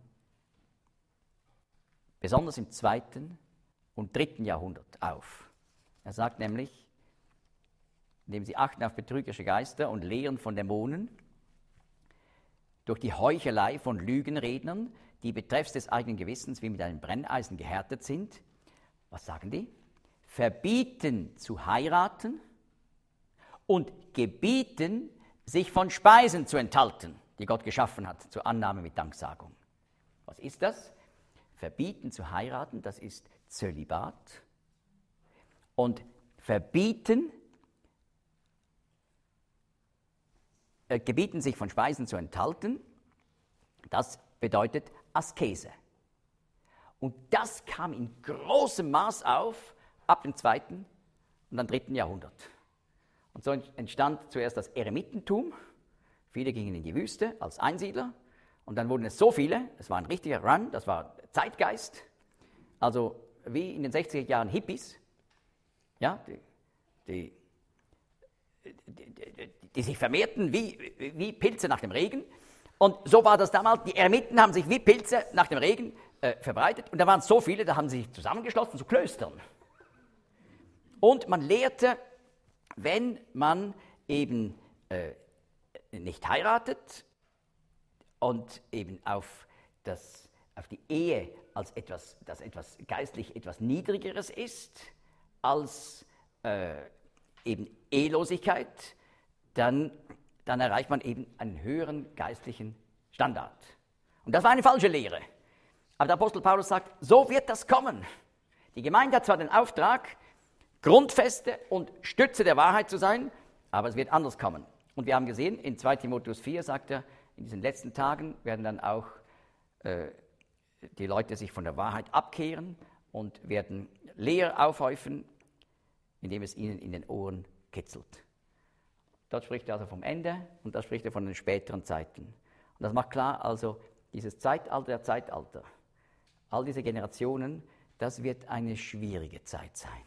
Speaker 1: besonders im 2. und 3. Jahrhundert auf. Er sagt nämlich, indem sie achten auf betrügerische Geister und Lehren von Dämonen, durch die Heuchelei von Lügenrednern, die betreffs des eigenen Gewissens wie mit einem Brenneisen gehärtet sind. Was sagen die? Verbieten zu heiraten und gebieten, sich von Speisen zu enthalten, die Gott geschaffen hat, zur Annahme mit Danksagung. Was ist das? Verbieten zu heiraten, das ist Zölibat. Und gebieten sich von Speisen zu enthalten, das bedeutet Askese. Und das kam in großem Maß auf ab dem 2. und dann 3. Jahrhundert. Und so entstand zuerst das Eremitentum. Viele gingen in die Wüste als Einsiedler. Und dann wurden es so viele, es war ein richtiger Run, das war Zeitgeist. Also wie in den 60er Jahren Hippies, ja, die sich vermehrten wie Pilze nach dem Regen. Und so war das damals, die Eremiten haben sich wie Pilze nach dem Regen verbreitet. Und da waren es so viele, da haben sie sich zusammengeschlossen zu Klöstern. Und man lehrte, wenn man eben nicht heiratet und eben auf die Ehe als etwas, das etwas geistlich etwas Niedrigeres ist, als eben Ehelosigkeit, dann erreicht man eben einen höheren geistlichen Standard. Und das war eine falsche Lehre. Aber der Apostel Paulus sagt, so wird das kommen. Die Gemeinde hat zwar den Auftrag, Grundfeste und Stütze der Wahrheit zu sein, aber es wird anders kommen. Und wir haben gesehen, in 2 Timotheus 4 sagt er, in diesen letzten Tagen werden dann auch die Leute sich von der Wahrheit abkehren und werden Lehre aufhäufen, indem es ihnen in den Ohren kitzelt. Dort spricht er also vom Ende und da spricht er von den späteren Zeiten. Und das macht klar, also dieses Zeitalter der Zeitalter, all diese Generationen, das wird eine schwierige Zeit sein,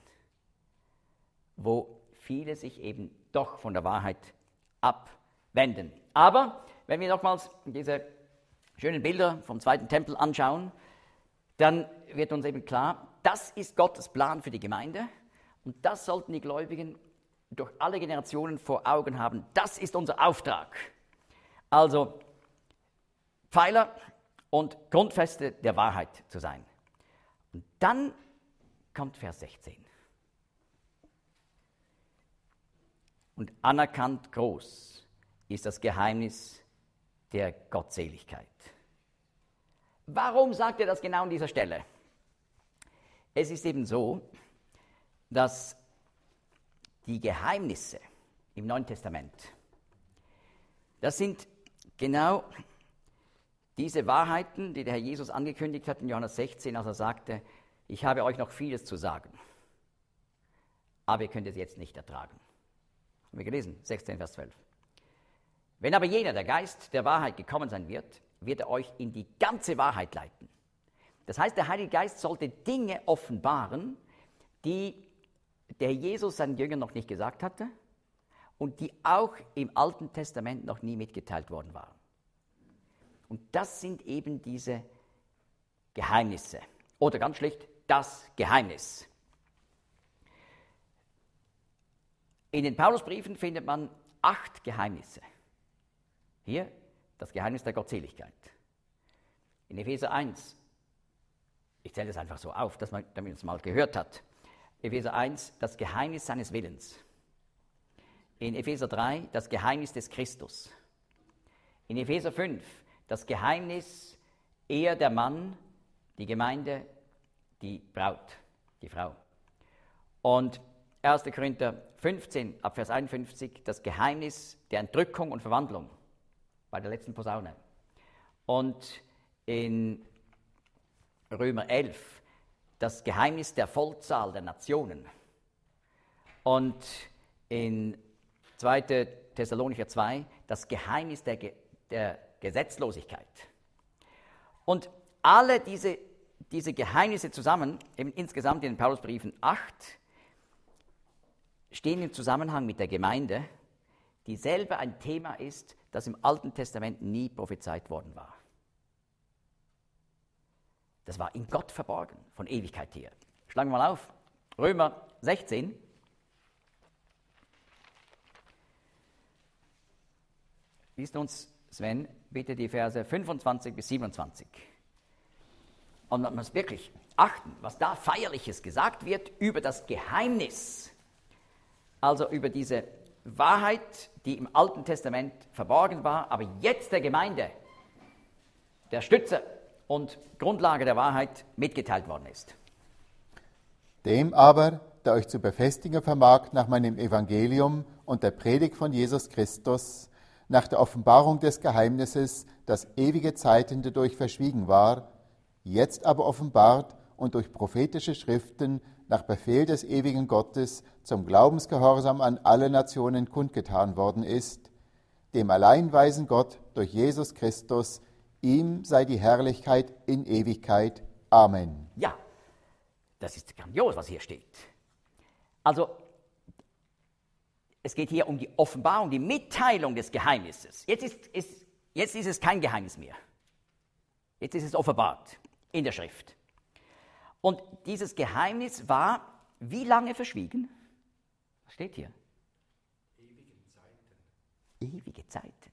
Speaker 1: wo viele sich eben doch von der Wahrheit abwenden. Aber wenn wir nochmals diese schönen Bilder vom 2. Tempel anschauen, dann wird uns eben klar, das ist Gottes Plan für die Gemeinde und das sollten die Gläubigen durch alle Generationen vor Augen haben. Das ist unser Auftrag. Also Pfeiler und Grundfeste der Wahrheit zu sein. Und dann kommt Vers 16. Und anerkannt groß ist das Geheimnis der Gottseligkeit. Warum sagt er das genau an dieser Stelle? Es ist eben so, dass die Geheimnisse im Neuen Testament, das sind genau diese Wahrheiten, die der Herr Jesus angekündigt hat in Johannes 16, als er sagte, ich habe euch noch vieles zu sagen, aber ihr könnt es jetzt nicht ertragen. Haben wir gelesen, 16, Vers 12. Wenn aber jener, der Geist der Wahrheit, gekommen sein wird, wird er euch in die ganze Wahrheit leiten. Das heißt, der Heilige Geist sollte Dinge offenbaren, die der Jesus seinen Jüngern noch nicht gesagt hatte und die auch im Alten Testament noch nie mitgeteilt worden waren. Und das sind eben diese Geheimnisse. Oder ganz schlicht, das Geheimnis. In den Paulusbriefen findet man 8 Geheimnisse. Hier das Geheimnis der Gottseligkeit. In Epheser 1, ich zähle das einfach so auf, damit man es mal gehört hat. Epheser 1, das Geheimnis seines Willens. In Epheser 3, das Geheimnis des Christus. In Epheser 5, das Geheimnis, er der Mann, die Gemeinde, die Braut, die Frau. Und 1. Korinther 15, ab Vers 51, das Geheimnis der Entrückung und Verwandlung bei der letzten Posaune. Und in Römer 11, das Geheimnis der Vollzahl der Nationen. Und in 2. Thessalonicher 2, das Geheimnis der Gesetzlosigkeit. Und alle diese Geheimnisse zusammen, eben insgesamt in den Paulusbriefen 8, stehen im Zusammenhang mit der Gemeinde, die selber ein Thema ist, das im Alten Testament nie prophezeit worden war. Das war in Gott verborgen, von Ewigkeit her. Schlagen wir mal auf, Römer 16. Liest uns, Sven, bitte die Verse 25 bis 27. Und man muss wirklich achten, was da Feierliches gesagt wird über das Geheimnis, also über diese Wahrheit, die im Alten Testament verborgen war, aber jetzt der Gemeinde, der Stütze und Grundlage der Wahrheit mitgeteilt worden ist.
Speaker 2: Dem aber, der euch zu befestigen vermag nach meinem Evangelium und der Predigt von Jesus Christus, nach der Offenbarung des Geheimnisses, das ewige Zeiten dadurch verschwiegen war, jetzt aber offenbart und durch prophetische Schriften nach Befehl des ewigen Gottes zum Glaubensgehorsam an alle Nationen kundgetan worden ist, dem allein weisen Gott durch Jesus Christus, ihm sei die Herrlichkeit in Ewigkeit. Amen.
Speaker 1: Ja, das ist grandios, was hier steht. Also, es geht hier um die Offenbarung, die Mitteilung des Geheimnisses. Jetzt ist es kein Geheimnis mehr. Jetzt ist es offenbart in der Schrift. Und dieses Geheimnis war wie lange verschwiegen? Was steht hier?
Speaker 3: Ewigen Zeiten.
Speaker 1: Ewige Zeiten.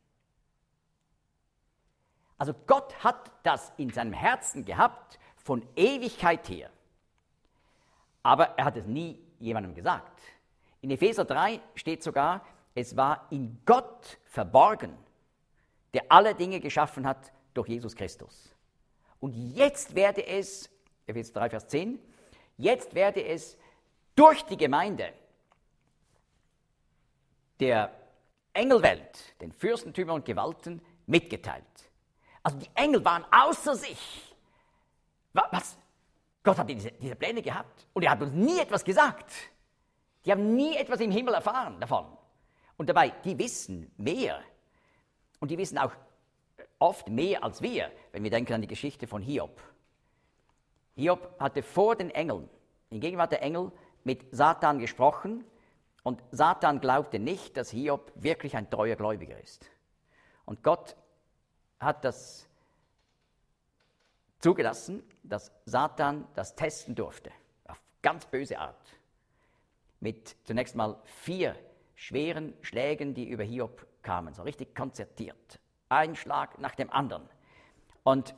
Speaker 1: Also Gott hat das in seinem Herzen gehabt, von Ewigkeit her. Aber er hat es nie jemandem gesagt. In Epheser 3 steht sogar, es war in Gott verborgen, der alle Dinge geschaffen hat durch Jesus Christus. Und jetzt werde es, Epheser 3, Vers 10, jetzt werde es durch die Gemeinde der Engelwelt, den Fürstentümern und Gewalten mitgeteilt. Also die Engel waren außer sich. Was? Gott hat diese Pläne gehabt und er hat uns nie etwas gesagt. Die haben nie etwas im Himmel erfahren davon. Und dabei, die wissen mehr. Und die wissen auch oft mehr als wir, wenn wir denken an die Geschichte von Hiob. Hiob hatte vor den Engeln, in Gegenwart der Engel, mit Satan gesprochen und Satan glaubte nicht, dass Hiob wirklich ein treuer Gläubiger ist. Und Gott hat das zugelassen, dass Satan das testen durfte, auf ganz böse Art. Mit zunächst mal 4 schweren Schlägen, die über Hiob kamen, so richtig konzertiert. Ein Schlag nach dem anderen. Und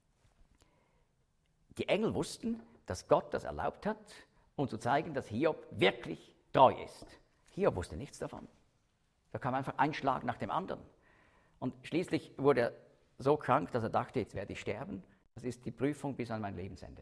Speaker 1: die Engel wussten, dass Gott das erlaubt hat, um zu zeigen, dass Hiob wirklich treu ist. Hiob wusste nichts davon. Da kam einfach ein Schlag nach dem anderen. Und schließlich wurde er so krank, dass er dachte, jetzt werde ich sterben. Das ist die Prüfung bis an mein Lebensende.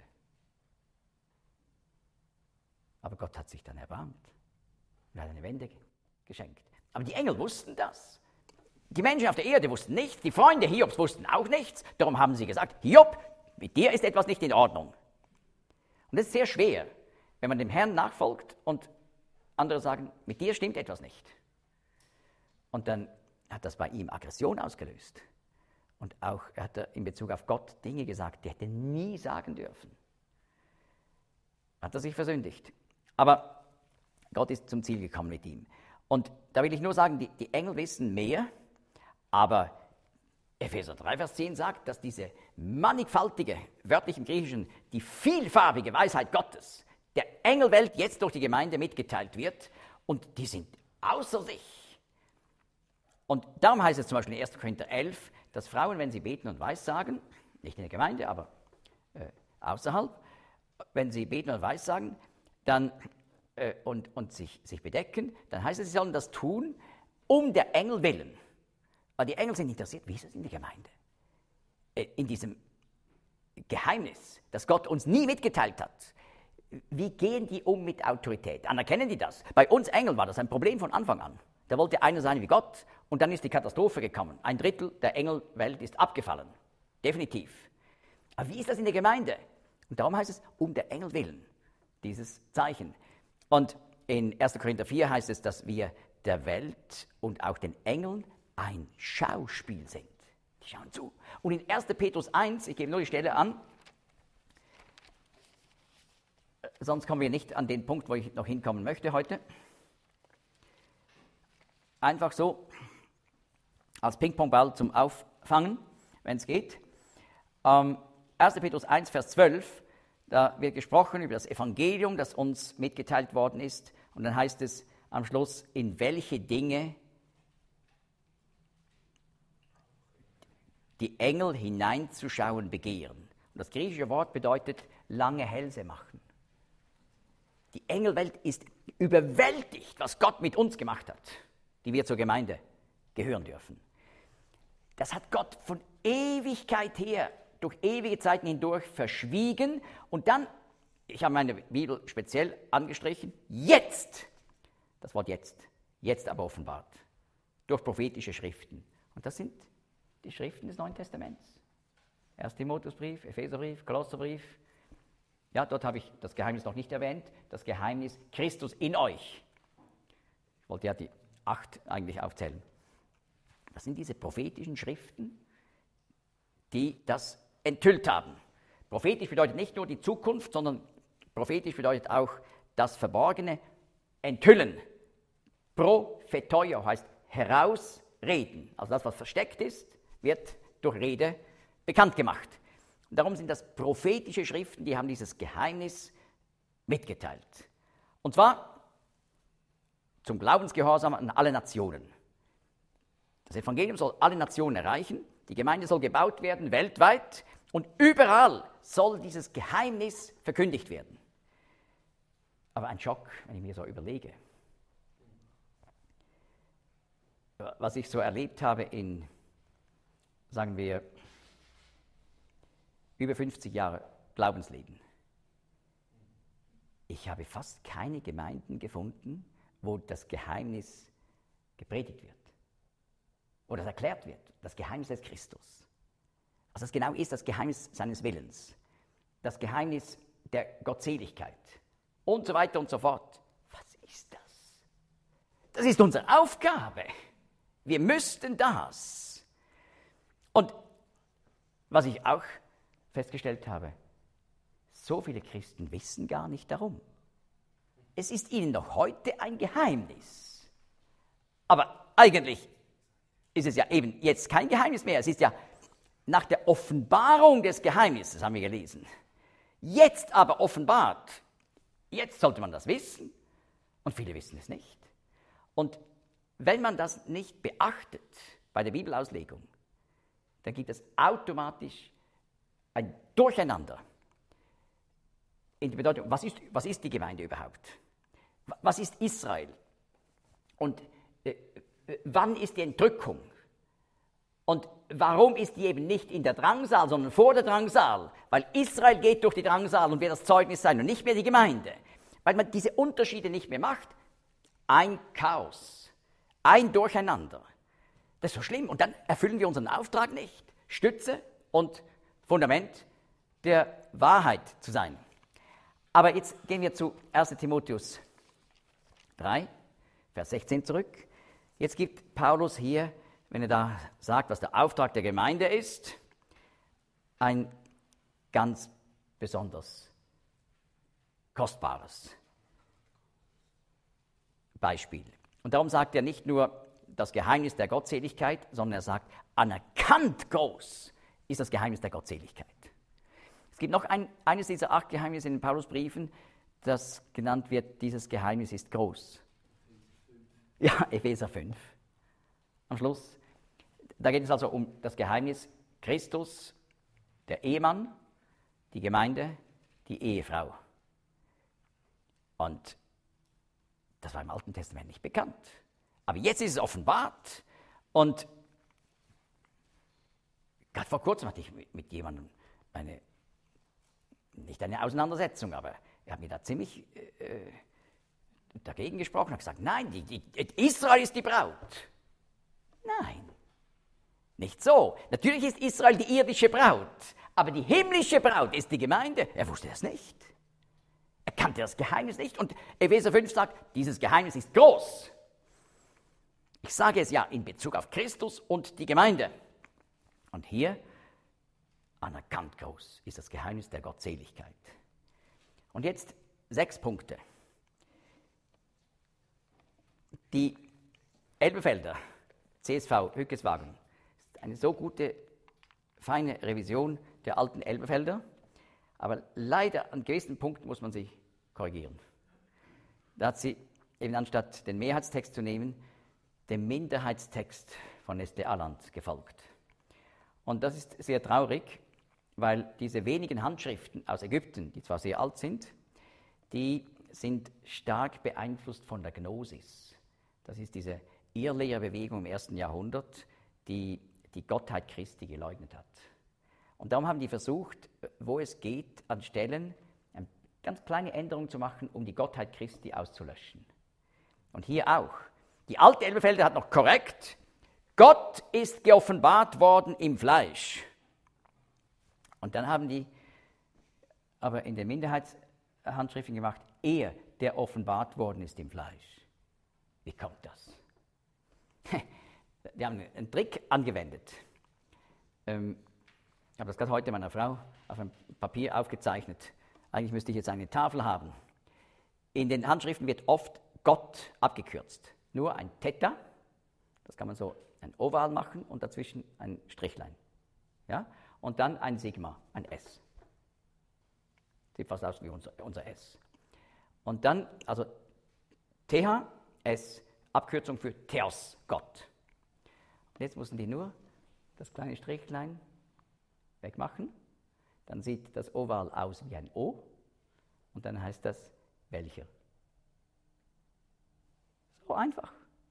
Speaker 1: Aber Gott hat sich dann erbarmt und hat eine Wende geschenkt. Aber die Engel wussten das. Die Menschen auf der Erde wussten nichts, die Freunde Hiobs wussten auch nichts. Darum haben sie gesagt, Hiob, mit dir ist etwas nicht in Ordnung. Und das ist sehr schwer, wenn man dem Herrn nachfolgt und andere sagen, mit dir stimmt etwas nicht. Und dann hat das bei ihm Aggression ausgelöst. Und auch hat er in Bezug auf Gott Dinge gesagt, die er hätte nie sagen dürfen. Hat er sich versündigt. Aber Gott ist zum Ziel gekommen mit ihm. Und da will ich nur sagen, die Engel wissen mehr, aber Epheser 3, Vers 10 sagt, dass diese mannigfaltige, wörtlich im Griechischen, die vielfarbige Weisheit Gottes der Engelwelt jetzt durch die Gemeinde mitgeteilt wird und die sind außer sich. Und darum heißt es zum Beispiel in 1. Korinther 11, dass Frauen, wenn sie beten und Weissagen, nicht in der Gemeinde, aber außerhalb, wenn sie beten und Weissagen, dann und sich bedecken, dann heißt es, sie sollen das tun, um der Engel willen. Weil die Engel sind interessiert, wie ist es in der Gemeinde? In diesem Geheimnis, das Gott uns nie mitgeteilt hat. Wie gehen die um mit Autorität? Anerkennen die das? Bei uns Engeln war das ein Problem von Anfang an. Da wollte einer sein wie Gott und dann ist die Katastrophe gekommen. 1/3 der Engelwelt ist abgefallen. Definitiv. Aber wie ist das in der Gemeinde? Und darum heißt es, um der Engel willen, dieses Zeichen. Und in 1. Korinther 4 heißt es, dass wir der Welt und auch den Engeln ein Schauspiel sind. Die schauen zu. Und in 1. Petrus 1, ich gebe nur die Stelle an, sonst kommen wir nicht an den Punkt, wo ich noch hinkommen möchte heute. Einfach so als Ping-Pong-Ball zum Auffangen, wenn es geht. 1. Petrus 1, Vers 12, da wird gesprochen über das Evangelium, das uns mitgeteilt worden ist. Und dann heißt es am Schluss, in welche Dinge die Engel hineinzuschauen begehren. Und das griechische Wort bedeutet lange Hälse machen. Die Engelwelt ist überwältigt, was Gott mit uns gemacht hat, die wir zur Gemeinde gehören dürfen. Das hat Gott von Ewigkeit her durch ewige Zeiten hindurch verschwiegen. Und dann, ich habe meine Bibel speziell angestrichen, jetzt, das Wort jetzt aber offenbart, durch prophetische Schriften. Und das sind die Schriften des Neuen Testaments. 1. Timotheusbrief, Epheserbrief, Kolosserbrief. Ja, dort habe ich das Geheimnis noch nicht erwähnt, das Geheimnis Christus in euch. Ich wollte ja die 8 eigentlich aufzählen. Das sind diese prophetischen Schriften, die das enthüllt haben. Prophetisch bedeutet nicht nur die Zukunft, sondern prophetisch bedeutet auch das Verborgene enthüllen. Propheteuo heißt herausreden. Also das, was versteckt ist, wird durch Rede bekannt gemacht. Und darum sind das prophetische Schriften, die haben dieses Geheimnis mitgeteilt. Und zwar zum Glaubensgehorsam an alle Nationen. Das Evangelium soll alle Nationen erreichen, die Gemeinde soll gebaut werden weltweit und überall soll dieses Geheimnis verkündigt werden. Aber ein Schock, wenn ich mir so überlege, was ich so erlebt habe in, sagen wir, über 50 Jahre Glaubensleben. Ich habe fast keine Gemeinden gefunden, wo das Geheimnis gepredigt wird oder erklärt wird, das Geheimnis des Christus. Also das genau ist das Geheimnis seines Willens, das Geheimnis der Gottseligkeit und so weiter und so fort. Was ist das? Das ist unsere Aufgabe. Wir müssten das. Und was ich auch festgestellt habe, so viele Christen wissen gar nicht darum. Es ist ihnen noch heute ein Geheimnis. Aber eigentlich ist es ja eben jetzt kein Geheimnis mehr. Es ist ja nach der Offenbarung des Geheimnisses, haben wir gelesen. Jetzt aber offenbart. Jetzt sollte man das wissen. Und viele wissen es nicht. Und wenn man das nicht beachtet bei der Bibelauslegung, dann gibt es automatisch ein Durcheinander in die Bedeutung, was ist die Gemeinde überhaupt? Was ist Israel? Und wann ist die Entrückung? Und warum ist die eben nicht in der Drangsal, sondern vor der Drangsal? Weil Israel geht durch die Drangsal und wird das Zeugnis sein und nicht mehr die Gemeinde. Weil man diese Unterschiede nicht mehr macht. Ein Chaos, ein Durcheinander. Das ist so schlimm. Und dann erfüllen wir unseren Auftrag nicht, Stütze und Fundament der Wahrheit zu sein. Aber jetzt gehen wir zu 1. Timotheus 3, Vers 16 zurück. Jetzt gibt Paulus hier, wenn er da sagt, was der Auftrag der Gemeinde ist, ein ganz besonders kostbares Beispiel. Und darum sagt er nicht nur das Geheimnis der Gottseligkeit, sondern er sagt, anerkannt groß ist das Geheimnis der Gottseligkeit. Es gibt noch eines dieser 8 Geheimnisse in den Paulusbriefen, das genannt wird, dieses Geheimnis ist groß. Ja, Epheser 5. Am Schluss. Da geht es also um das Geheimnis Christus, der Ehemann, die Gemeinde, die Ehefrau. Und das war im Alten Testament nicht bekannt. Aber jetzt ist es offenbart. Und gerade vor kurzem hatte ich mit jemandem nicht eine Auseinandersetzung, aber er hat mir da ziemlich dagegen gesprochen und gesagt, nein, Israel ist die Braut. Nein, nicht so. Natürlich ist Israel die irdische Braut, aber die himmlische Braut ist die Gemeinde. Er wusste das nicht. Er kannte das Geheimnis nicht. Und Epheser 5 sagt, dieses Geheimnis ist groß. Ich sage es ja in Bezug auf Christus und die Gemeinde. Und hier, anerkannt groß, ist das Geheimnis der Gottseligkeit. Und jetzt 6 Punkte. Die Elberfelder CSV Hückeswagen ist eine so gute, feine Revision der alten Elberfelder, aber leider an gewissen Punkten muss man sie korrigieren. Da hat sie eben anstatt den Mehrheitstext zu nehmen, dem Minderheitstext von Nestle Aland gefolgt. Und das ist sehr traurig, weil diese wenigen Handschriften aus Ägypten, die zwar sehr alt sind, die sind stark beeinflusst von der Gnosis. Das ist diese Irrlehrerbewegung im 1. Jahrhundert, die die Gottheit Christi geleugnet hat. Und darum haben die versucht, wo es geht, an Stellen eine ganz kleine Änderung zu machen, um die Gottheit Christi auszulöschen. Und hier auch. Die alte Elberfelder hat noch korrekt, Gott ist geoffenbart worden im Fleisch. Und dann haben die aber in den Minderheitshandschriften gemacht, er, der offenbart worden ist im Fleisch. Wie kommt das? Die haben einen Trick angewendet. Ich habe das gerade heute meiner Frau auf einem Papier aufgezeichnet. Eigentlich müsste ich jetzt eine Tafel haben. In den Handschriften wird oft Gott abgekürzt. Nur ein Theta, das kann man so ein Oval machen und dazwischen ein Strichlein. Ja? Und dann ein Sigma, ein S. Sieht fast aus wie unser S. Und dann, also TH, S, Abkürzung für Theos, Gott. Und jetzt müssen die nur das kleine Strichlein wegmachen. Dann sieht das Oval aus wie ein O. Und dann heißt das welcher. So einfach.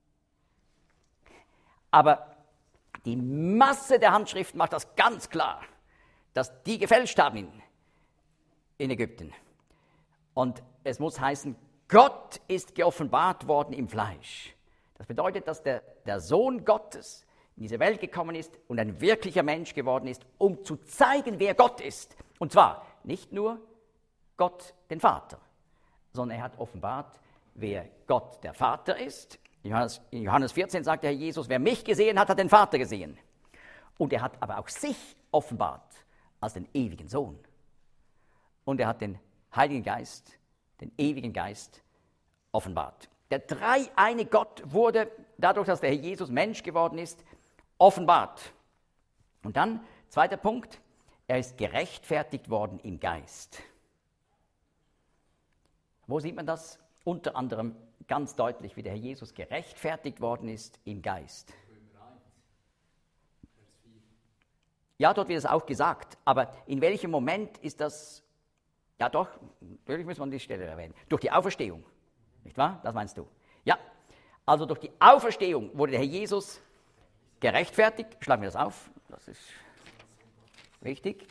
Speaker 1: Aber die Masse der Handschriften macht das ganz klar, dass die gefälscht haben in Ägypten. Und es muss heißen, Gott ist geoffenbart worden im Fleisch. Das bedeutet, dass der Sohn Gottes in diese Welt gekommen ist und ein wirklicher Mensch geworden ist, um zu zeigen, wer Gott ist. Und zwar nicht nur Gott, den Vater, sondern er hat offenbart, wer Gott, der Vater ist. In Johannes 14 sagt der Herr Jesus, wer mich gesehen hat, hat den Vater gesehen. Und er hat aber auch sich offenbart als den ewigen Sohn. Und er hat den Heiligen Geist, den ewigen Geist offenbart. Der dreieine Gott wurde, dadurch, dass der Herr Jesus Mensch geworden ist, offenbart. Und dann, zweiter Punkt, er ist gerechtfertigt worden im Geist. Wo sieht man das? Unter anderem ganz deutlich, wie der Herr Jesus gerechtfertigt worden ist im Geist. Ja, dort wird es auch gesagt, aber in welchem Moment ist das? Ja doch, natürlich muss man die Stelle erwähnen. Durch die Auferstehung, nicht wahr? Das meinst du? Ja, also durch die Auferstehung wurde der Herr Jesus gerechtfertigt. Schlagen wir das auf, das ist wichtig.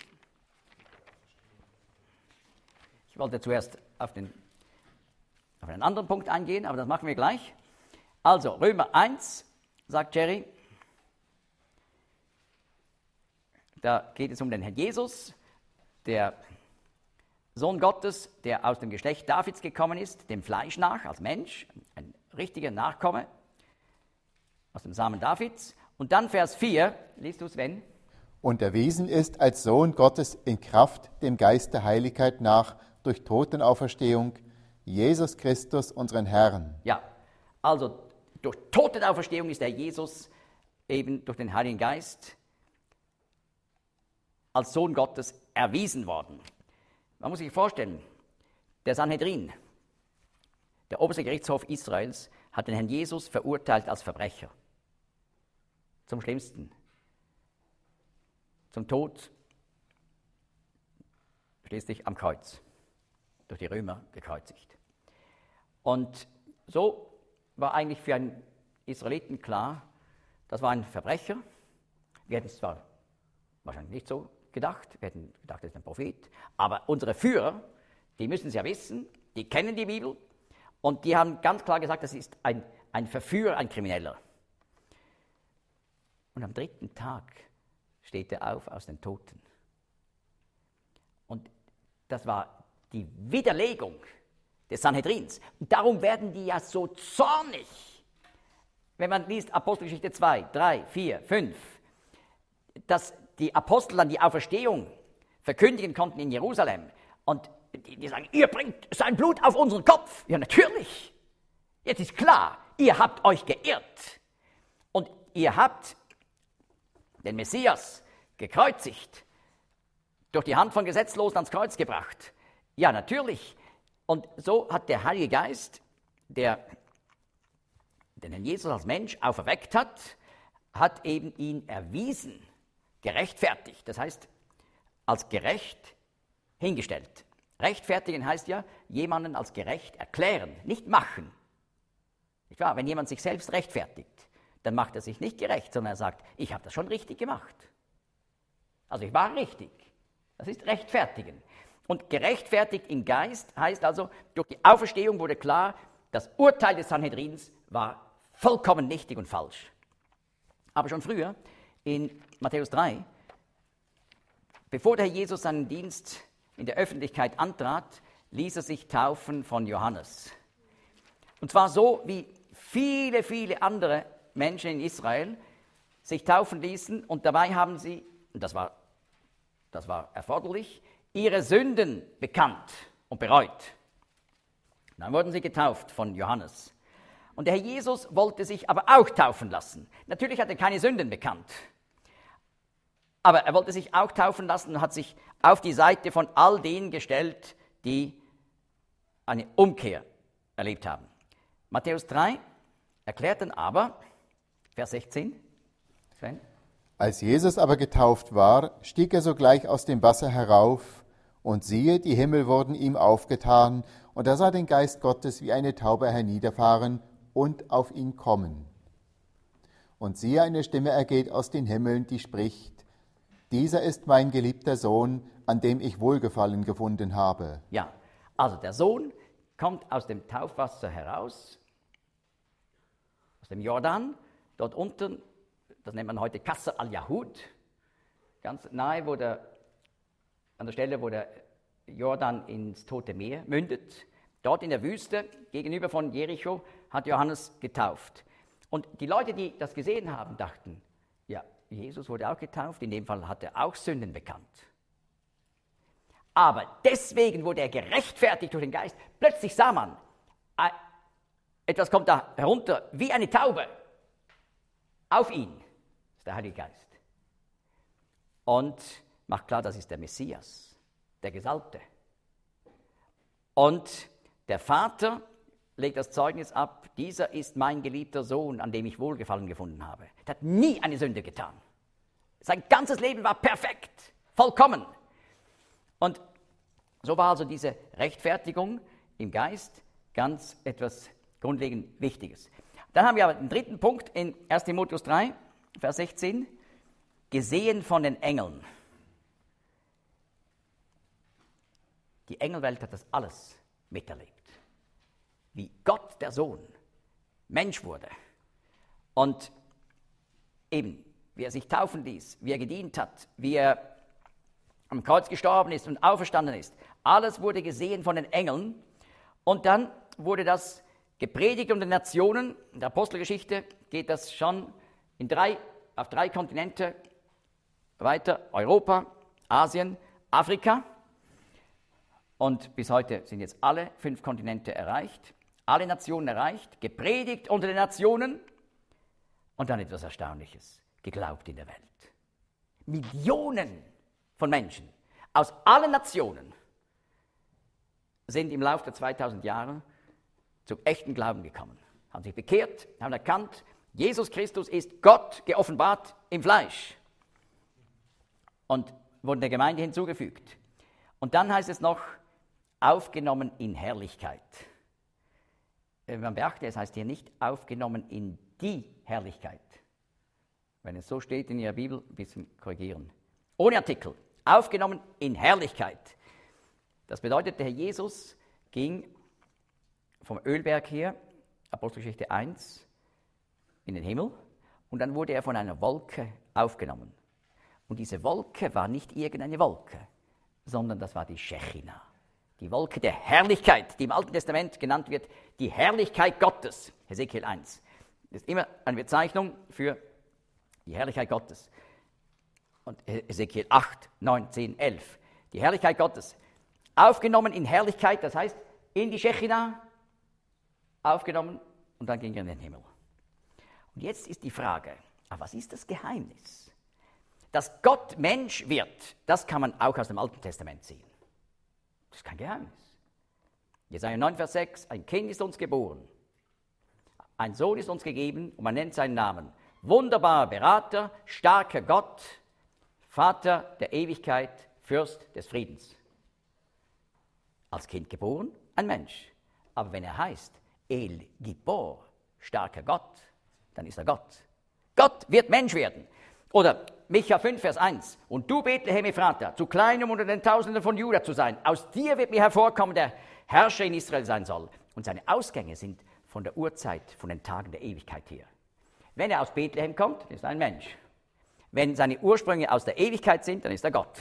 Speaker 1: Ich wollte zuerst auf einen anderen Punkt eingehen, aber das machen wir gleich. Also, Römer 1, sagt Jerry, da geht es um den Herrn Jesus, der Sohn Gottes, der aus dem Geschlecht Davids gekommen ist, dem Fleisch nach, als Mensch, ein richtiger Nachkomme aus dem Samen Davids. Und dann Vers 4, liest du Sven?
Speaker 2: Und erwiesen ist als Sohn Gottes in Kraft dem Geist der Heiligkeit nach durch Totenauferstehung, Jesus Christus, unseren Herrn.
Speaker 1: Ja, also durch Totenauferstehung ist der Jesus eben durch den Heiligen Geist als Sohn Gottes erwiesen worden. Man muss sich vorstellen, der Sanhedrin, der oberste Gerichtshof Israels, hat den Herrn Jesus verurteilt als Verbrecher. Zum Schlimmsten. Zum Tod, schließlich am Kreuz. Durch die Römer gekreuzigt. Und so war eigentlich für einen Israeliten klar, das war ein Verbrecher. Wir hätten es zwar wahrscheinlich nicht so gedacht, wir hätten gedacht, das ist ein Prophet, aber unsere Führer, die müssen es ja wissen, die kennen die Bibel und die haben ganz klar gesagt, das ist ein Verführer, ein Krimineller. Und am dritten Tag steht er auf aus den Toten. Und das war die Widerlegung des Sanhedrins. Und darum werden die ja so zornig. Wenn man liest Apostelgeschichte 2, 3, 4, 5, dass die Apostel dann die Auferstehung verkündigen konnten in Jerusalem. Und die sagen, ihr bringt sein Blut auf unseren Kopf. Ja, natürlich. Jetzt ist klar, ihr habt euch geirrt. Und ihr habt den Messias gekreuzigt, durch die Hand von Gesetzlosen ans Kreuz gebracht. Ja, natürlich. Und so hat der Heilige Geist, der den Herrn Jesus als Mensch auferweckt hat eben ihn erwiesen, gerechtfertigt. Das heißt, als gerecht hingestellt. Rechtfertigen heißt ja, jemanden als gerecht erklären, nicht machen. Nicht wahr? Wenn jemand sich selbst rechtfertigt, dann macht er sich nicht gerecht, sondern er sagt, ich habe das schon richtig gemacht. Also ich war richtig. Das ist rechtfertigen. Und gerechtfertigt im Geist heißt also, durch die Auferstehung wurde klar, das Urteil des Sanhedrins war vollkommen nichtig und falsch. Aber schon früher, in Matthäus 3, bevor der Herr Jesus seinen Dienst in der Öffentlichkeit antrat, ließ er sich taufen von Johannes. Und zwar so, wie viele, viele andere Menschen in Israel sich taufen ließen und dabei haben sie, und das war erforderlich, ihre Sünden bekannt und bereut. Dann wurden sie getauft von Johannes. Und der Herr Jesus wollte sich aber auch taufen lassen. Natürlich hat er keine Sünden bekannt. Aber er wollte sich auch taufen lassen und hat sich auf die Seite von all denen gestellt, die eine Umkehr erlebt haben. Matthäus 3 erklärt dann aber, Vers 16, Sven.
Speaker 2: Als Jesus aber getauft war, stieg er sogleich aus dem Wasser herauf, und siehe, die Himmel wurden ihm aufgetan, und er sah den Geist Gottes wie eine Taube herniederfahren und auf ihn kommen. Und siehe, eine Stimme ergeht aus den Himmeln, die spricht: Dieser ist mein geliebter Sohn, an dem ich Wohlgefallen gefunden habe.
Speaker 1: Ja, also der Sohn kommt aus dem Taufwasser heraus, aus dem Jordan, dort unten, das nennt man heute Qasr al-Yahud, ganz nahe, an der Stelle, wo der Jordan ins Tote Meer mündet. Dort in der Wüste, gegenüber von Jericho, hat Johannes getauft. Und die Leute, die das gesehen haben, dachten, ja, Jesus wurde auch getauft, in dem Fall hat er auch Sünden bekannt. Aber deswegen wurde er gerechtfertigt durch den Geist. Plötzlich sah man, etwas kommt da herunter, wie eine Taube, auf ihn. Das ist der Heilige Geist. Und macht klar, das ist der Messias, der Gesalbte. Und der Vater legt das Zeugnis ab, dieser ist mein geliebter Sohn, an dem ich Wohlgefallen gefunden habe. Er hat nie eine Sünde getan. Sein ganzes Leben war perfekt, vollkommen. Und so war also diese Rechtfertigung im Geist ganz etwas grundlegend Wichtiges. Dann haben wir aber den dritten Punkt in 1. Timotheus 3, Vers 16, gesehen von den Engeln. Die Engelwelt hat das alles miterlebt. Wie Gott, der Sohn, Mensch wurde. Und eben, wie er sich taufen ließ, wie er gedient hat, wie er am Kreuz gestorben ist und auferstanden ist. Alles wurde gesehen von den Engeln. Und dann wurde das gepredigt unter den Nationen. In der Apostelgeschichte geht das schon auf drei Kontinente weiter. Europa, Asien, Afrika. Und bis heute sind jetzt alle 5 Kontinente erreicht, alle Nationen erreicht, gepredigt unter den Nationen und dann etwas Erstaunliches, geglaubt in der Welt. Millionen von Menschen aus allen Nationen sind im Laufe der 2000 Jahre zum echten Glauben gekommen, haben sich bekehrt, haben erkannt, Jesus Christus ist Gott geoffenbart im Fleisch und wurden der Gemeinde hinzugefügt. Und dann heißt es noch, aufgenommen in Herrlichkeit. Man beachte, es heißt hier nicht aufgenommen in die Herrlichkeit. Wenn es so steht in Ihrer Bibel, ein bisschen korrigieren. Ohne Artikel. Aufgenommen in Herrlichkeit. Das bedeutet, der Herr Jesus ging vom Ölberg her, Apostelgeschichte 1, in den Himmel und dann wurde er von einer Wolke aufgenommen. Und diese Wolke war nicht irgendeine Wolke, sondern das war die Schechina. Die Wolke der Herrlichkeit, die im Alten Testament genannt wird, die Herrlichkeit Gottes. Hesekiel 1. Das ist immer eine Bezeichnung für die Herrlichkeit Gottes. Und Hesekiel 8, 9, 10, 11. Die Herrlichkeit Gottes. Aufgenommen in Herrlichkeit, das heißt in die Schechina, aufgenommen und dann ging er in den Himmel. Und jetzt ist die Frage, aber was ist das Geheimnis? Dass Gott Mensch wird, das kann man auch aus dem Alten Testament sehen. Das ist kein Geheimnis. Jesaja 9, Vers 6, ein Kind ist uns geboren, ein Sohn ist uns gegeben und man nennt seinen Namen. Wunderbarer Berater, starker Gott, Vater der Ewigkeit, Fürst des Friedens. Als Kind geboren, ein Mensch. Aber wenn er heißt El Gibor, starker Gott, dann ist er Gott. Gott wird Mensch werden. Oder Micha 5, Vers 1. Und du, Bethlehem Ephrata, zu kleinem unter den Tausenden von Juda zu sein, aus dir wird mir hervorkommen, der Herrscher in Israel sein soll. Und seine Ausgänge sind von der Urzeit, von den Tagen der Ewigkeit her. Wenn er aus Bethlehem kommt, ist er ein Mensch. Wenn seine Ursprünge aus der Ewigkeit sind, dann ist er Gott.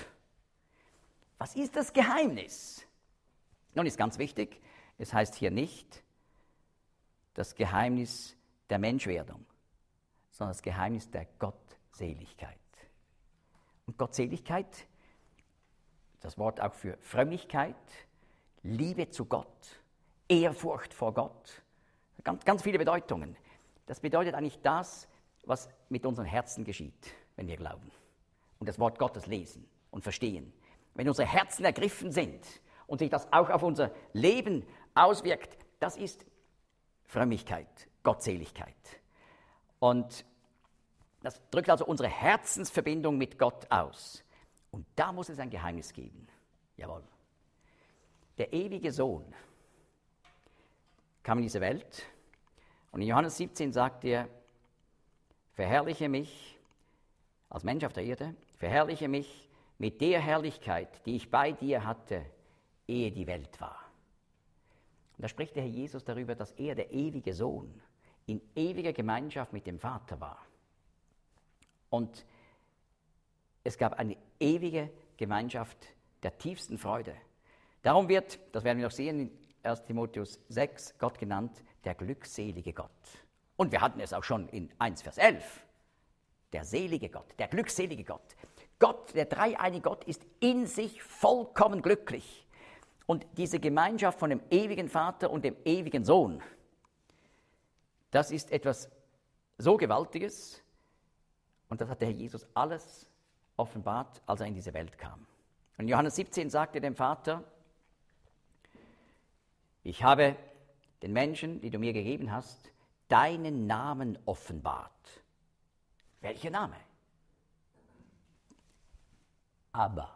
Speaker 1: Was ist das Geheimnis? Nun ist ganz wichtig, es heißt hier nicht das Geheimnis der Menschwerdung, sondern das Geheimnis der Gottseligkeit. Und Gottseligkeit, das Wort auch für Frömmigkeit, Liebe zu Gott, Ehrfurcht vor Gott, ganz viele Bedeutungen. Das bedeutet eigentlich das, was mit unseren Herzen geschieht, wenn wir glauben und das Wort Gottes lesen und verstehen. Wenn unsere Herzen ergriffen sind und sich das auch auf unser Leben auswirkt, das ist Frömmigkeit, Gottseligkeit. Und das drückt also unsere Herzensverbindung mit Gott aus. Und da muss es ein Geheimnis geben. Jawohl. Der ewige Sohn kam in diese Welt und in Johannes 17 sagt er, verherrliche mich als Mensch auf der Erde, verherrliche mich mit der Herrlichkeit, die ich bei dir hatte, ehe die Welt war. Und da spricht der Herr Jesus darüber, dass er, der ewige Sohn, in ewiger Gemeinschaft mit dem Vater war. Und es gab eine ewige Gemeinschaft der tiefsten Freude. Darum wird, das werden wir noch sehen, in 1 Timotheus 6, Gott genannt, der glückselige Gott. Und wir hatten es auch schon in 1 Vers 11. Der selige Gott, der glückselige Gott. Gott, der dreieinige Gott, ist in sich vollkommen glücklich. Und diese Gemeinschaft von dem ewigen Vater und dem ewigen Sohn, das ist etwas so Gewaltiges. Und das hat der Herr Jesus alles offenbart, als er in diese Welt kam. Und in Johannes 17 sagte dem Vater, ich habe den Menschen, die du mir gegeben hast, deinen Namen offenbart. Welcher Name? Abba.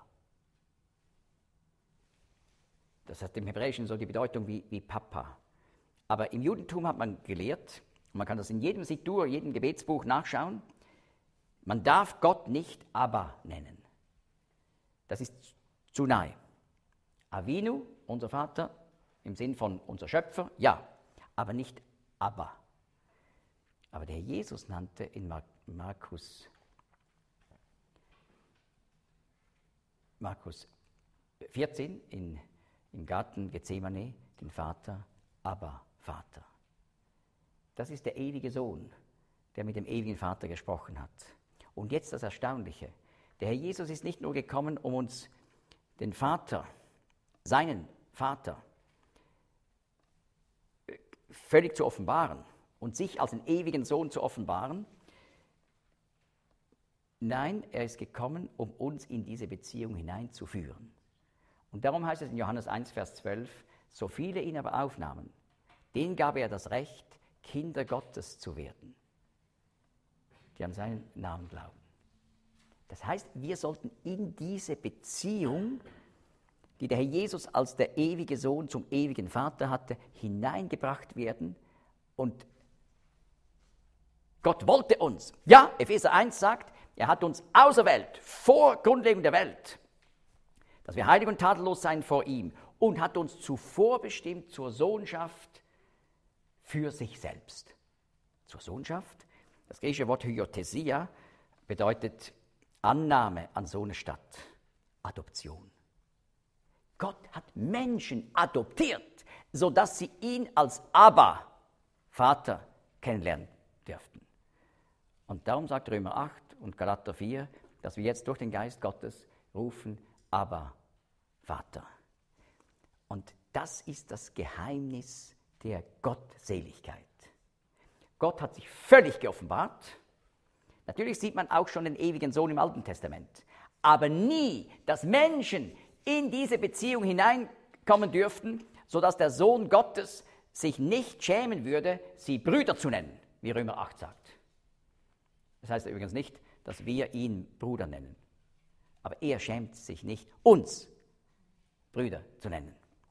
Speaker 1: Das hat im Hebräischen so die Bedeutung wie Papa. Aber im Judentum hat man gelehrt, und man kann das in jedem Siddur, jedem Gebetsbuch nachschauen, man darf Gott nicht Abba nennen. Das ist zu nahe. Avinu, unser Vater, im Sinn von unser Schöpfer, ja, aber nicht Abba. Aber der Herr Jesus nannte in Markus 14 im Garten Gethsemane den Vater Abba, Vater. Das ist der ewige Sohn, der mit dem ewigen Vater gesprochen hat. Und jetzt das Erstaunliche. Der Herr Jesus ist nicht nur gekommen, um uns den Vater, seinen Vater, völlig zu offenbaren und sich als den ewigen Sohn zu offenbaren. Nein, er ist gekommen, um uns in diese Beziehung hineinzuführen. Und darum heißt es in Johannes 1, Vers 12, so viele ihn aber aufnahmen, denen gab er das Recht, Kinder Gottes zu werden, die an seinen Namen glauben. Das heißt, wir sollten in diese Beziehung, die der Herr Jesus als der ewige Sohn zum ewigen Vater hatte, hineingebracht werden. Und Gott wollte uns. Ja, Epheser 1 sagt, er hat uns auserwählt, vor Grundlegung der Welt, dass wir heilig und tadellos sein vor ihm, und hat uns zuvor bestimmt zur Sohnschaft für sich selbst. Zur Sohnschaft, das griechische Wort Hyothesia bedeutet Annahme an so eine Stadt, Adoption. Gott hat Menschen adoptiert, sodass sie ihn als Abba, Vater, kennenlernen dürften. Und darum sagt Römer 8 und Galater 4, dass wir jetzt durch den Geist Gottes rufen, Abba, Vater. Und das ist das Geheimnis der Gottseligkeit. Gott hat sich völlig geoffenbart. Natürlich sieht man auch schon den ewigen Sohn im Alten Testament. Aber nie, dass Menschen in diese Beziehung hineinkommen dürften, sodass der Sohn Gottes sich nicht schämen würde, sie Brüder zu nennen, wie Römer 8 sagt. Das heißt übrigens nicht, dass wir ihn Bruder nennen. Aber er schämt sich nicht, uns Brüder zu nennen.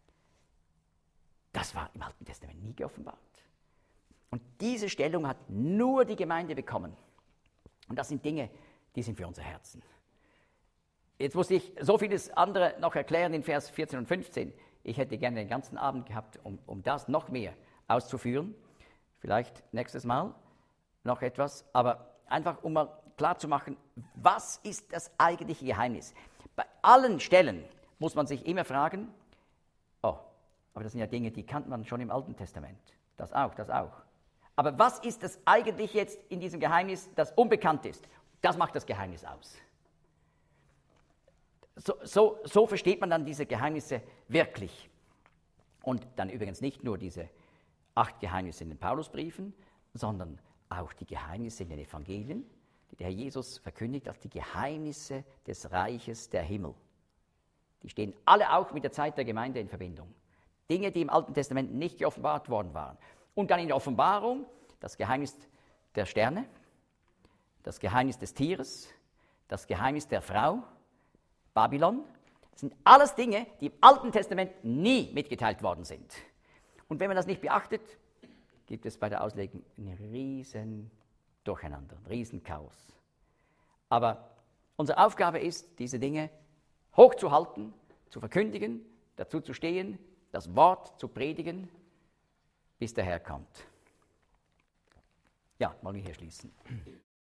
Speaker 1: Das war im Alten Testament nie geoffenbart. Und diese Stellung hat nur die Gemeinde bekommen. Und das sind Dinge, die sind für unser Herzen. Jetzt muss ich so vieles andere noch erklären in Vers 14 und 15. Ich hätte gerne den ganzen Abend gehabt, um das noch mehr auszuführen. Vielleicht nächstes Mal noch etwas, aber einfach um mal klarzumachen, was ist das eigentliche Geheimnis? Bei allen Stellen muss man sich immer fragen, oh, aber das sind ja Dinge, die kannte man schon im Alten Testament. Das auch. Aber was ist das eigentlich jetzt in diesem Geheimnis, das unbekannt ist? Das macht das Geheimnis aus. So versteht man dann diese Geheimnisse wirklich. Und dann übrigens nicht nur diese 8 Geheimnisse in den Paulusbriefen, sondern auch die Geheimnisse in den Evangelien, die der Herr Jesus verkündigt als die Geheimnisse des Reiches der Himmel. Die stehen alle auch mit der Zeit der Gemeinde in Verbindung. Dinge, die im Alten Testament nicht geoffenbart worden waren. Und dann in der Offenbarung das Geheimnis der Sterne, das Geheimnis des Tieres, das Geheimnis der Frau, Babylon. Das sind alles Dinge, die im Alten Testament nie mitgeteilt worden sind. Und wenn man das nicht beachtet, gibt es bei der Auslegung ein riesen Durcheinander, ein riesen Chaos. Aber unsere Aufgabe ist, diese Dinge hochzuhalten, zu verkündigen, dazu zu stehen, das Wort zu predigen, bis der Herr kommt. Ja, wollen wir hier schließen.